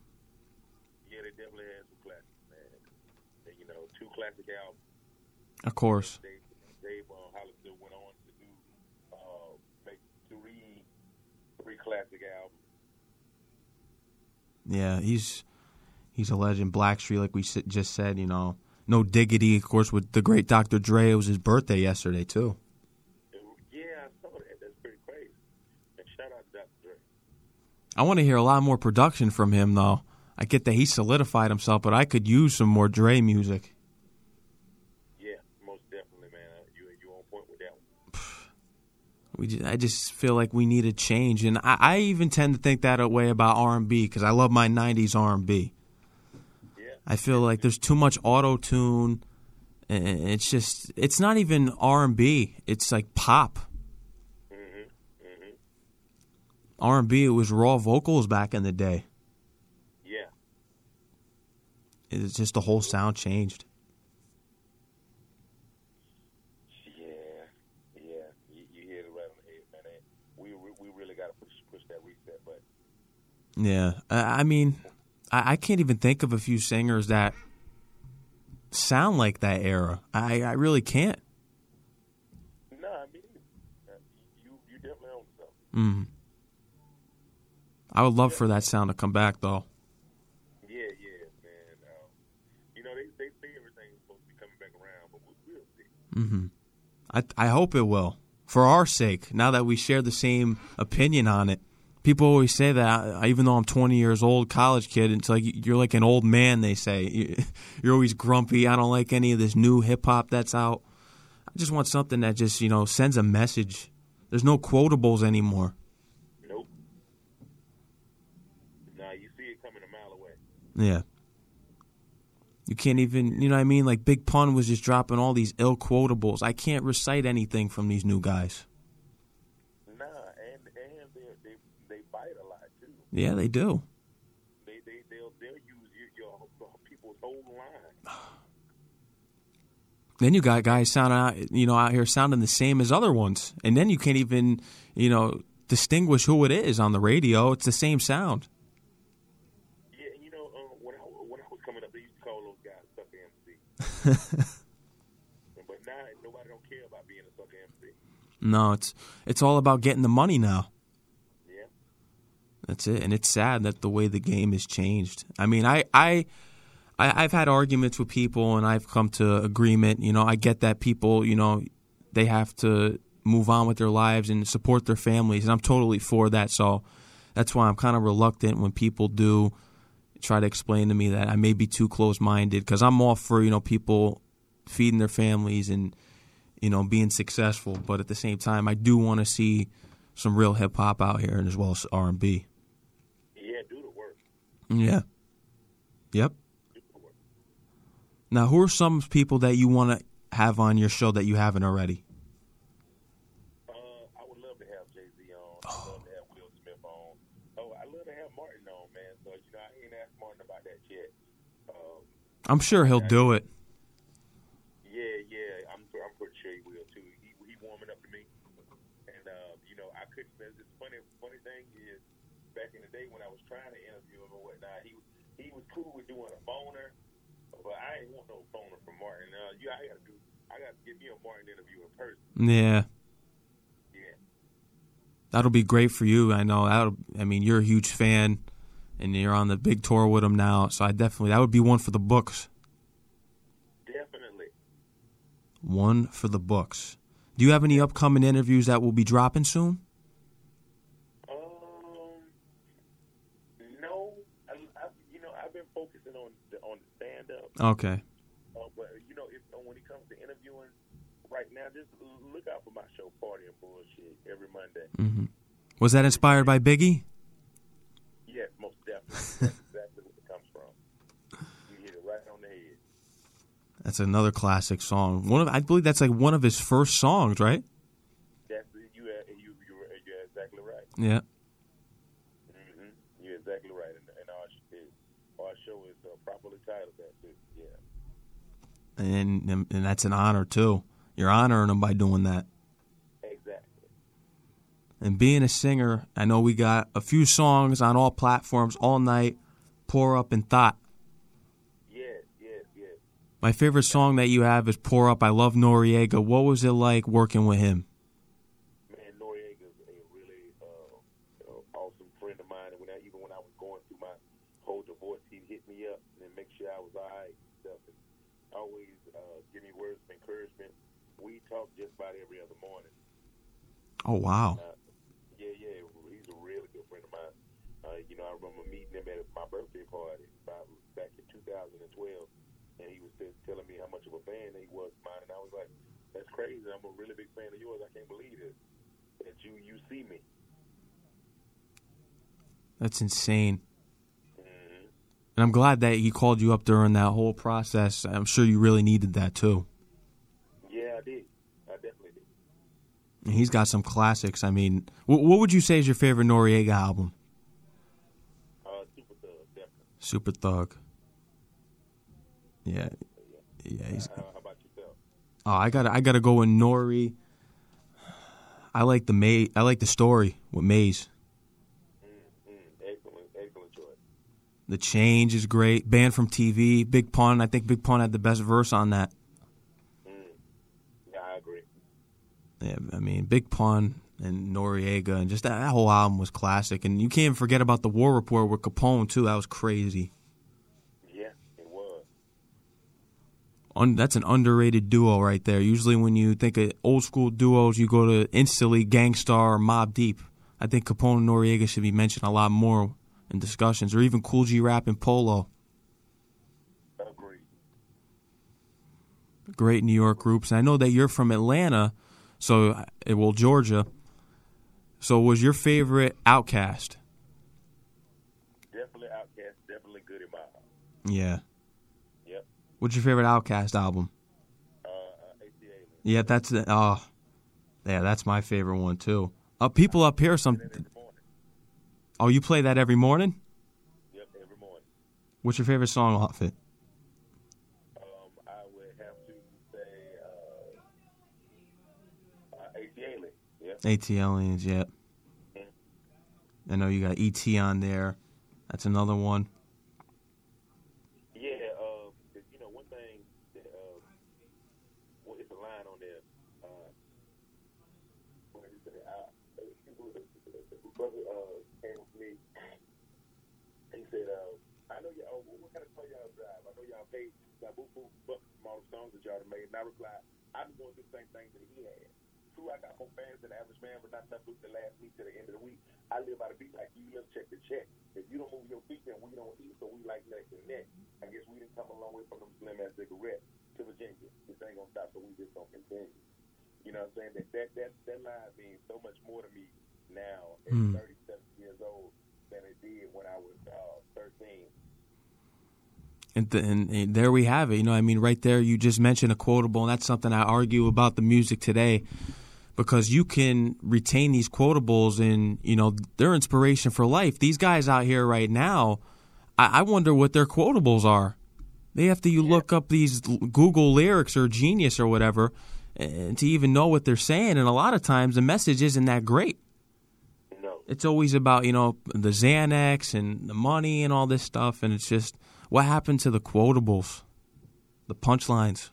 Classic album. Of course. Dave, Dave uh, Hollister went on to do uh, make three three classic albums. Yeah, he's he's a legend. Blackstreet, like we just said, you know, No Diggity, of course, with the great Doctor Dre. It was his birthday yesterday, too. Yeah, I saw that. That's pretty crazy. And shout out to Doctor Dre. I want to hear a lot more production from him, though. I get that he solidified himself, but I could use some more Dre music. Yeah, most definitely, man. You you on point with that one. We just, I just feel like we need a change, and I, I even tend to think that way about R and B because I love my nineties R and B. Yeah. I feel like there's too much auto-tune, and it's just, it's not even R and B. It's like pop. Mm-hmm. Mm-hmm. R and B, it was raw vocals back in the day. Yeah. It's just the whole sound changed. Yeah, yeah. You, you hit it right on the head, man. We we really got to push push that reset button. Yeah, I, I mean, I, I can't even think of a few singers that sound like that era. I, I really can't. No, I mean, you you definitely own something. Mm. I would love for that sound to come back, though. Yeah, yeah, man. Um, you know, they they say everything's supposed to be coming back around, but we'll see. Mm-hmm. I I hope it will, for our sake. Now that we share the same opinion on it, people always say that. Even though I'm twenty years old, college kid, it's like you're like an old man. They say you're always grumpy. I don't like any of this new hip hop that's out. I just want something that just you know sends a message. There's no quotables anymore. Nope. Nah, you see it coming a mile away. Yeah. You can't even, you know what I mean? Like Big Pun was just dropping all these ill quotables. I can't recite anything from these new guys. Nah, and and they they they bite a lot too. Yeah, they do. They they they'll they'll use your, your people's whole line. Then you got guys sounding out, you know, out here sounding the same as other ones, and then you can't even, you know, distinguish who it is on the radio. It's the same sound. Yeah, you know, uh, when I when I was coming up, they used to call those guys sucker M C. But now nobody don't care about being a sucker M C. No, it's it's all about getting the money now. Yeah. That's it, and it's sad that the way the game has changed. I mean, I I. I, I've had arguments with people, and I've come to agreement. You know, I get that people, you know, they have to move on with their lives and support their families, and I'm totally for that. So that's why I'm kind of reluctant when people do try to explain to me that I may be too close-minded, because I'm all for, you know, people feeding their families and, you know, being successful. But at the same time, I do want to see some real hip-hop out here, and as well as R and B. Yeah, do the work. Yeah. Yep. Now, who are some people that you want to have on your show that you haven't already? Uh, I would love to have Jay-Z on. I'd love to have Will Smith on. Oh, I'd love to have Martin on, man. So, you know, I ain't asked Martin about that yet. Um, I'm sure he'll do it. Yeah, yeah. I'm I'm pretty sure he will, too. He he warming up to me. And, uh, you know, I couldn't, it's funny, funny thing is, back in the day when I was trying to interview him and whatnot, he, he was cool with doing a boner. But I ain't want no boner from Martin. Uh, you, I got to do. I got to give you a Martin interview in person. Yeah. Yeah. That'll be great for you. I know. That'll, I mean, you're a huge fan, and you're on the big tour with him now. So I definitely, that would be one for the books. Definitely. One for the books. Do you have any upcoming interviews that will be dropping soon? Um, no. I, I, you know, I've been focusing on the, on the stand-up. Okay. Uh, but, you know, if, when it comes to interviewing, right now, just look out for my show, Party and Bullshit, every Monday. Mm-hmm. Was that inspired by Biggie? Yes, most definitely. That's exactly where it comes from. You hit it right on the head. That's another classic song. One of, I believe that's like one of his first songs, right? That's you. You you you're exactly right. Yeah. Mm-hmm. You're exactly right. And, and our, our show is uh, properly titled that too. Yeah. And, and and that's an honor too. You're honoring him by doing that. Exactly. And being a singer, I know we got a few songs on all platforms all night. Pour Up and Thought. Yes, yes, yes. My favorite song that you have is Pour Up. I love Noriega. What was it like working with him? Man, Noriega's a really uh, uh, awesome friend of mine. And when I, even when I was going through my whole divorce, he'd hit me up and make sure I was all right and stuff. And always Oh, wow. Uh, yeah, yeah, he's a really good friend of mine. Uh, you know, I remember meeting him at my birthday party about, back in two thousand twelve, and he was just telling me how much of a fan he was of mine, and I was like, that's crazy. I'm a really big fan of yours. I can't believe it, that you, you see me. That's insane. And I'm glad that he called you up during that whole process. I'm sure you really needed that, too. Yeah, I did. I definitely did. And he's got some classics. I mean, what, what would you say is your favorite Noriega album? Uh, Super Thug, definitely. Super Thug. Yeah. Yeah. He's, uh, how about yourself? Oh, I gotta, I gotta go with Nori. I like the May, I like the story with Maze. The Change is great. Banned from T V. Big Pun. I think Big Pun had the best verse on that. Mm. Yeah, I agree. Yeah, I mean, Big Pun and Noriega and just that, that whole album was classic. And you can't even forget about the War Report with Capone, too. That was crazy. Yeah, it was. Un- that's an underrated duo right there. Usually when you think of old school duos, you go to instantly Gang Starr or Mobb Deep. I think Capone and Noriega should be mentioned a lot more in discussions, or even Cool G Rap and Polo. Agreed. Great New York groups. And I know that you're from Atlanta, so well, Georgia. So was your favorite Outkast? Definitely Outkast. Definitely Goody Mob. Yeah. Yep. What's your favorite Outkast album? Uh, uh, A T A. Yeah, that's the, oh, yeah, that's my favorite one too. Uh, people up here, some. Oh, you play that every morning? Yep, every morning. What's your favorite song off it? Um, I would have to say uh, uh, A T Aliens. Yep. A T Aliens, yep. Mm-hmm. I know you got E T on there. That's another one. Yeah, uh, you know, one thing, that, uh, well, it's a line on there. Uh, what did he say? Uh, brother, uh, came with me. He said, uh, I know y'all, what kind of car y'all drive? I know y'all paid that boo boo bucks from all the songs that y'all made. And I replied, I've been going through the same thing that he had. True, I got more fans than the average man, but not enough to last week to the end of the week. I live by the beat like you live check to check. If you don't move your feet, then we don't eat, so we like neck to neck. I guess we didn't come a long way from them slim ass cigarettes to Virginia. This ain't gonna stop, so we just gonna continue. You know what I'm saying? That that that, that line means so much more to me now at mm. thirty-seven years old than it did when I was uh, thirteen. And, the, and, and there we have it. You know, I mean, right there, you just mentioned a quotable, and that's something I argue about the music today, because you can retain these quotables and, you know, they're inspiration for life. These guys out here right now, I, I wonder what their quotables are. They have to you look up these Google lyrics or Genius or whatever and to even know what they're saying. And a lot of times the message isn't that great. No. It's always about, you know, the Xanax and the money and all this stuff. And it's just, what happened to the quotables, the punchlines?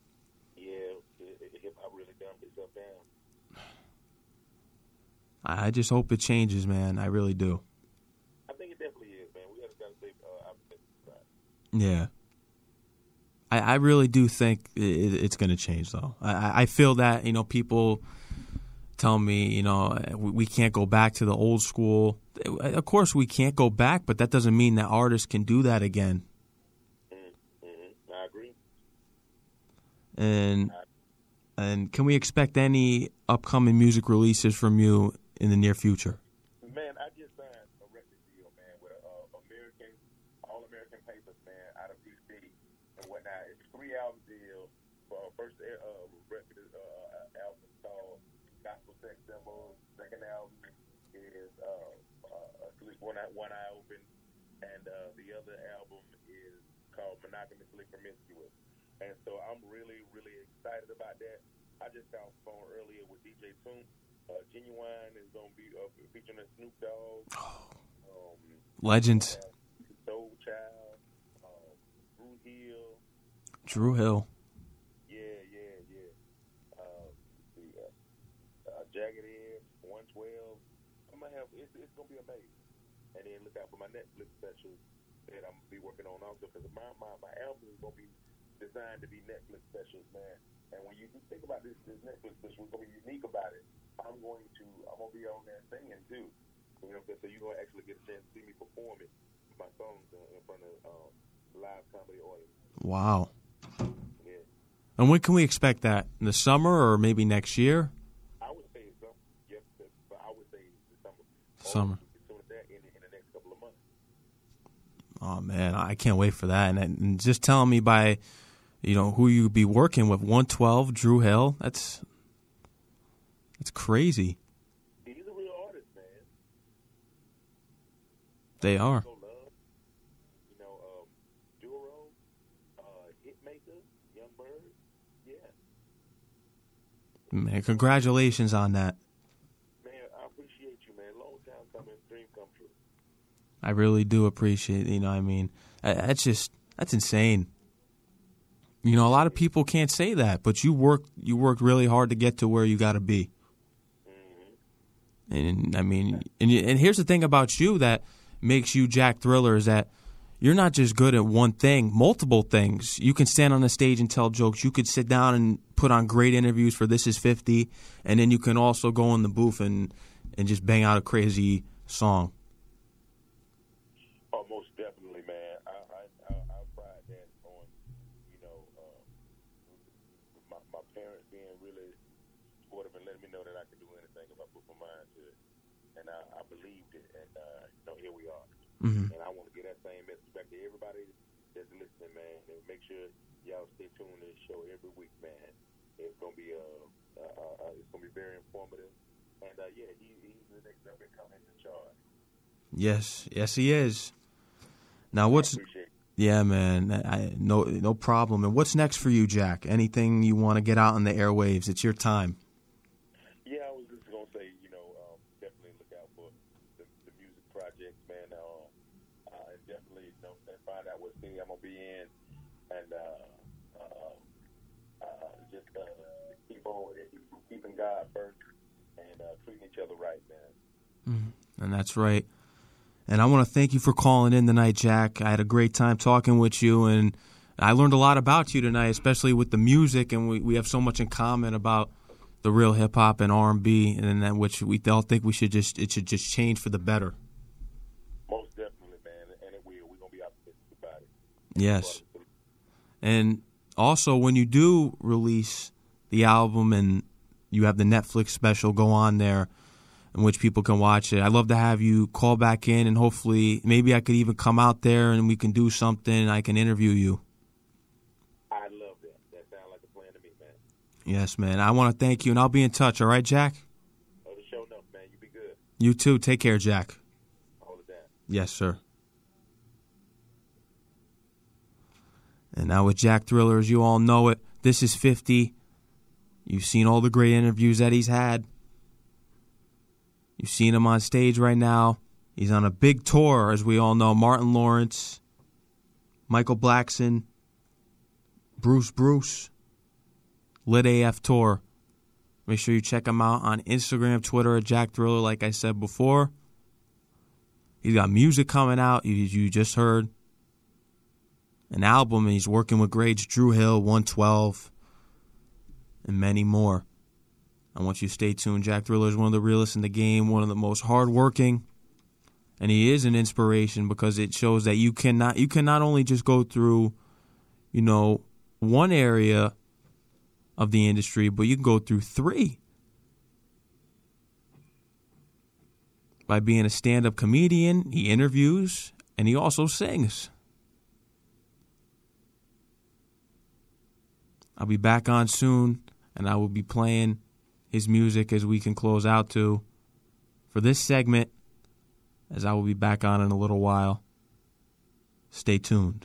I just hope it changes, man. I really do. I think it definitely is, man. We gotta, gotta stay uh, optimistic. Yeah. I, I really do think it, it's going to change, though. I, I feel that, you know, people tell me, you know, we, we can't go back to the old school. Of course we can't go back, but that doesn't mean that artists can do that again. Mm-hmm. I agree. And, and can we expect any upcoming music releases from you in the near future? Man, I just signed a record deal, man, with uh, American, All American Papers, man, out of D C and whatnot. It's a three album deal. For uh, first uh, record uh, album called Gospel Sex Symbols. Second album is uh, uh, at least one eye, one eye open, and uh, the other album is called Monogamously Promiscuous. And so I'm really, really excited about that. I just got on the phone earlier with D J Toon. Uh, Genuine is going to be uh, featuring a Snoop Dogg. Um, Legend. Uh, Soul Child. Uh, Drew Hill. Drew Hill. Yeah, yeah, yeah. Uh, the, uh, uh, Jagged Edge, one twelve. I'm gonna have, it's, it's going to be amazing. And then look out for my Netflix special that I'm going to be working on also, because my, my, my album is going to be designed to be Netflix specials, man. And when you think about this, this Netflix special, what's going to be unique about it I'm going to I'm gonna be on there singing too. You know what I'm saying? So you're gonna actually get a chance to see me performing my songs in front of um, live comedy audience. Wow. Yeah. And when can we expect that? In the summer or maybe next year? I would say some, yes, but I would say the summer. Summer. As soon as that in, in the next couple of months. Oh man, I can't wait for that. And, and just telling me by, you know, who you be working with, one twelve, Dru Hill. That's that's crazy. He's a real artist, man. They are. Love, you know, um, Duro, uh, Hitmaker, Young Bird, yeah. Man, congratulations on that. Man, I appreciate you, man. Long time coming, dream come true. I really do appreciate, you know what I mean? That's just, that's insane. You know, a lot of people can't say that, but you worked, you worked really hard to get to where you got to be. Mm-hmm. And, I mean, and, you, and here's the thing about you that makes you Jack Thriller is that you're not just good at one thing, multiple things. You can stand on the stage and tell jokes. You could sit down and put on great interviews for This Is fifty, and then you can also go in the booth and, and just bang out a crazy song. Oh, most definitely, man. I I, I, I pride that on, you know, uh, my, my parents being really supportive and letting me know that I could do anything if I put my mind to it. And I, I believed it, and, uh, you know, here we are. Mm-hmm. And I want to get that same message back to everybody that's listening, man. And make sure y'all stay tuned to this show every week, man. It's gonna be uh, uh, uh it's gonna be very informative, and uh, yeah, he, he's the next up and coming in charge. Yes, yes, he is. Now, what's yeah, man? I, no, no problem. And what's next for you, Jack? Anything you want to get out on the airwaves? It's your time. Yeah, I was just gonna say, you know, um, definitely look out for the, the music projects, man. Uh, uh, and definitely, you know, find out what city I'm gonna be in, and uh, uh, uh, just uh, keep on keeping God first and uh, treating each other right, man. Mm-hmm. And that's right. And I want to thank you for calling in tonight, Jack. I had a great time talking with you, and I learned a lot about you tonight, especially with the music, and we, we have so much in common about the real hip-hop and R and B, and then which we all think we should just it should just change for the better. Most definitely, man, and it will. We're going to be optimistic about it. Yes. And also, when you do release the album and you have the Netflix special go on there, in which people can watch it, I'd love to have you call back in, and hopefully maybe I could even come out there and we can do something and I can interview you. I love that. That sounds like a plan to me, man. Yes, man. I want to thank you, and I'll be in touch. All right, Jack? Oh, the show enough, man. You be good. You too. Take care, Jack. Hold it down. Yes, sir. And now with Jack Thriller, as you all know it, This Is fifty. You've seen all the great interviews that he's had. You've seen him on stage right now. He's on a big tour, as we all know. Martin Lawrence, Michael Blackson, Bruce Bruce, Lit A F Tour. Make sure you check him out on Instagram, Twitter, at Jack Thriller, like I said before. He's got music coming out, you, you just heard. An album, and he's working with greats Dru Hill, one twelve, and many more. I want you to stay tuned. Jack Thriller is one of the realest in the game, one of the most hardworking, and he is an inspiration because it shows that you cannot you can not only just go through, you know, one area of the industry, but you can go through three. By being a stand-up comedian, he interviews, and he also sings. I'll be back on soon, and I will be playing his music as we can close out to for this segment, as I will be back on in a little while. Stay tuned.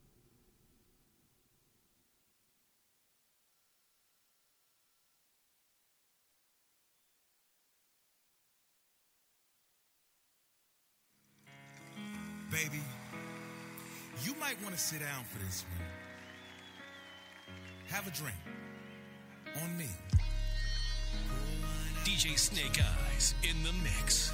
Baby, you might want to sit down for this one. Have a drink. On me. D J Snake Eyes in the mix.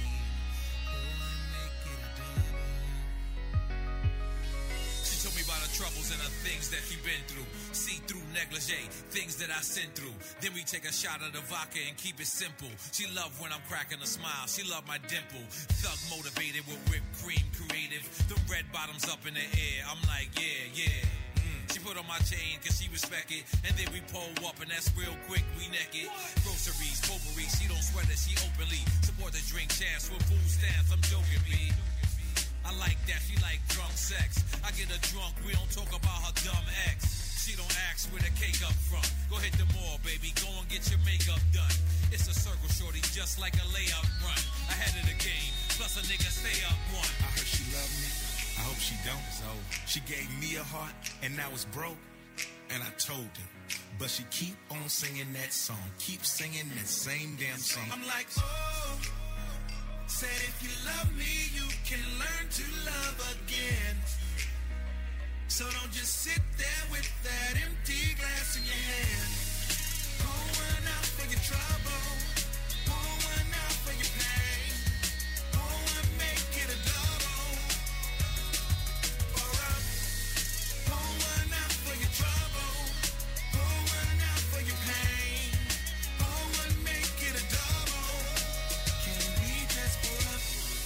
She told me about a troubles and the things that she been through. See through negligee, things that I sent through. Then we take a shot of the vodka and keep it simple. She love when I'm cracking a smile. She love my dimple. Thug motivated with whipped cream creative. The red bottoms up in the air. I'm like, yeah, yeah. She put on my chain cause she respect it. And then we pull up and that's real quick, we naked. Groceries, potpourri, she don't sweat it, she openly support the drink chance with food stamps, I'm joking, B. I like that, she like drunk sex. I get her drunk, we don't talk about her dumb ex. She don't ask where the cake up from. Go hit the mall, baby, go and get your makeup done. It's a circle, shorty, just like a layup run. Ahead of the game, plus a nigga stay up one. I heard she loved me, I hope she don't. So she gave me a heart, and now it's broke. And I told her, but she keep on singing that song, keep singing that same damn song. I'm like, oh, said if you love me, you can learn to love again. So don't just sit there with that empty glass in your hand. Pour one out for your trouble, pour one out for your pain. Pour one, make it a double. Pour up, pour one out for your trouble, pour one out for your pain. Pour one, make it a double. Can we just pour up?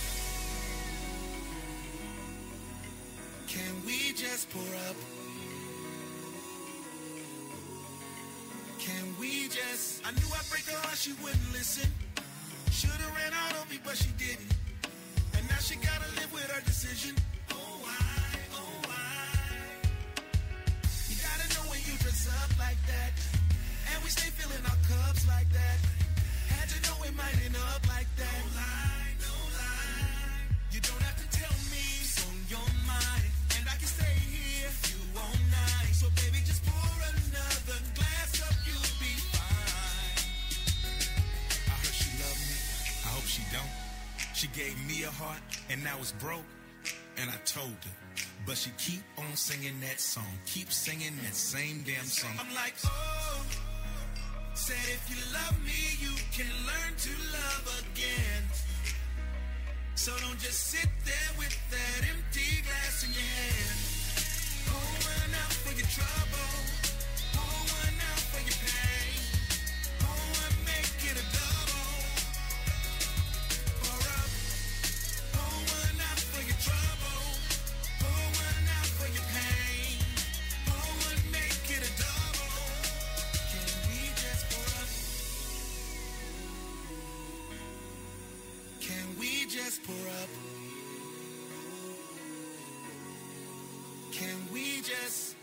Can we just pour up? Can we just? I knew I'd break her heart, she wouldn't listen. Should've ran out on me, but she didn't. And now she gotta live with her decision. Oh, why, oh, why? You gotta know when you dress up like that. And we stay filling our cups like that. Had to know it might end up like that. No lie, no lie. You don't have to tell me it's on your mind. And I can stay here if you all night. So baby, just pour another glass up, you'll be fine. I heard she loved me, I hope she don't. She gave me a heart, and now it's broke. And I told her, but she keep on singing that song, keep singing that same damn song. I'm like, oh, said if you love me, you can learn to love again. So don't just sit there with that empty glass in your hand. Pour one out for your trouble, pour one out for your pain. Pour one, make it a double. Pour up, pour one out for your trouble, pour one out for your pain. Pour one, make it a double. Can we just pour up? Can we just pour up? Can we just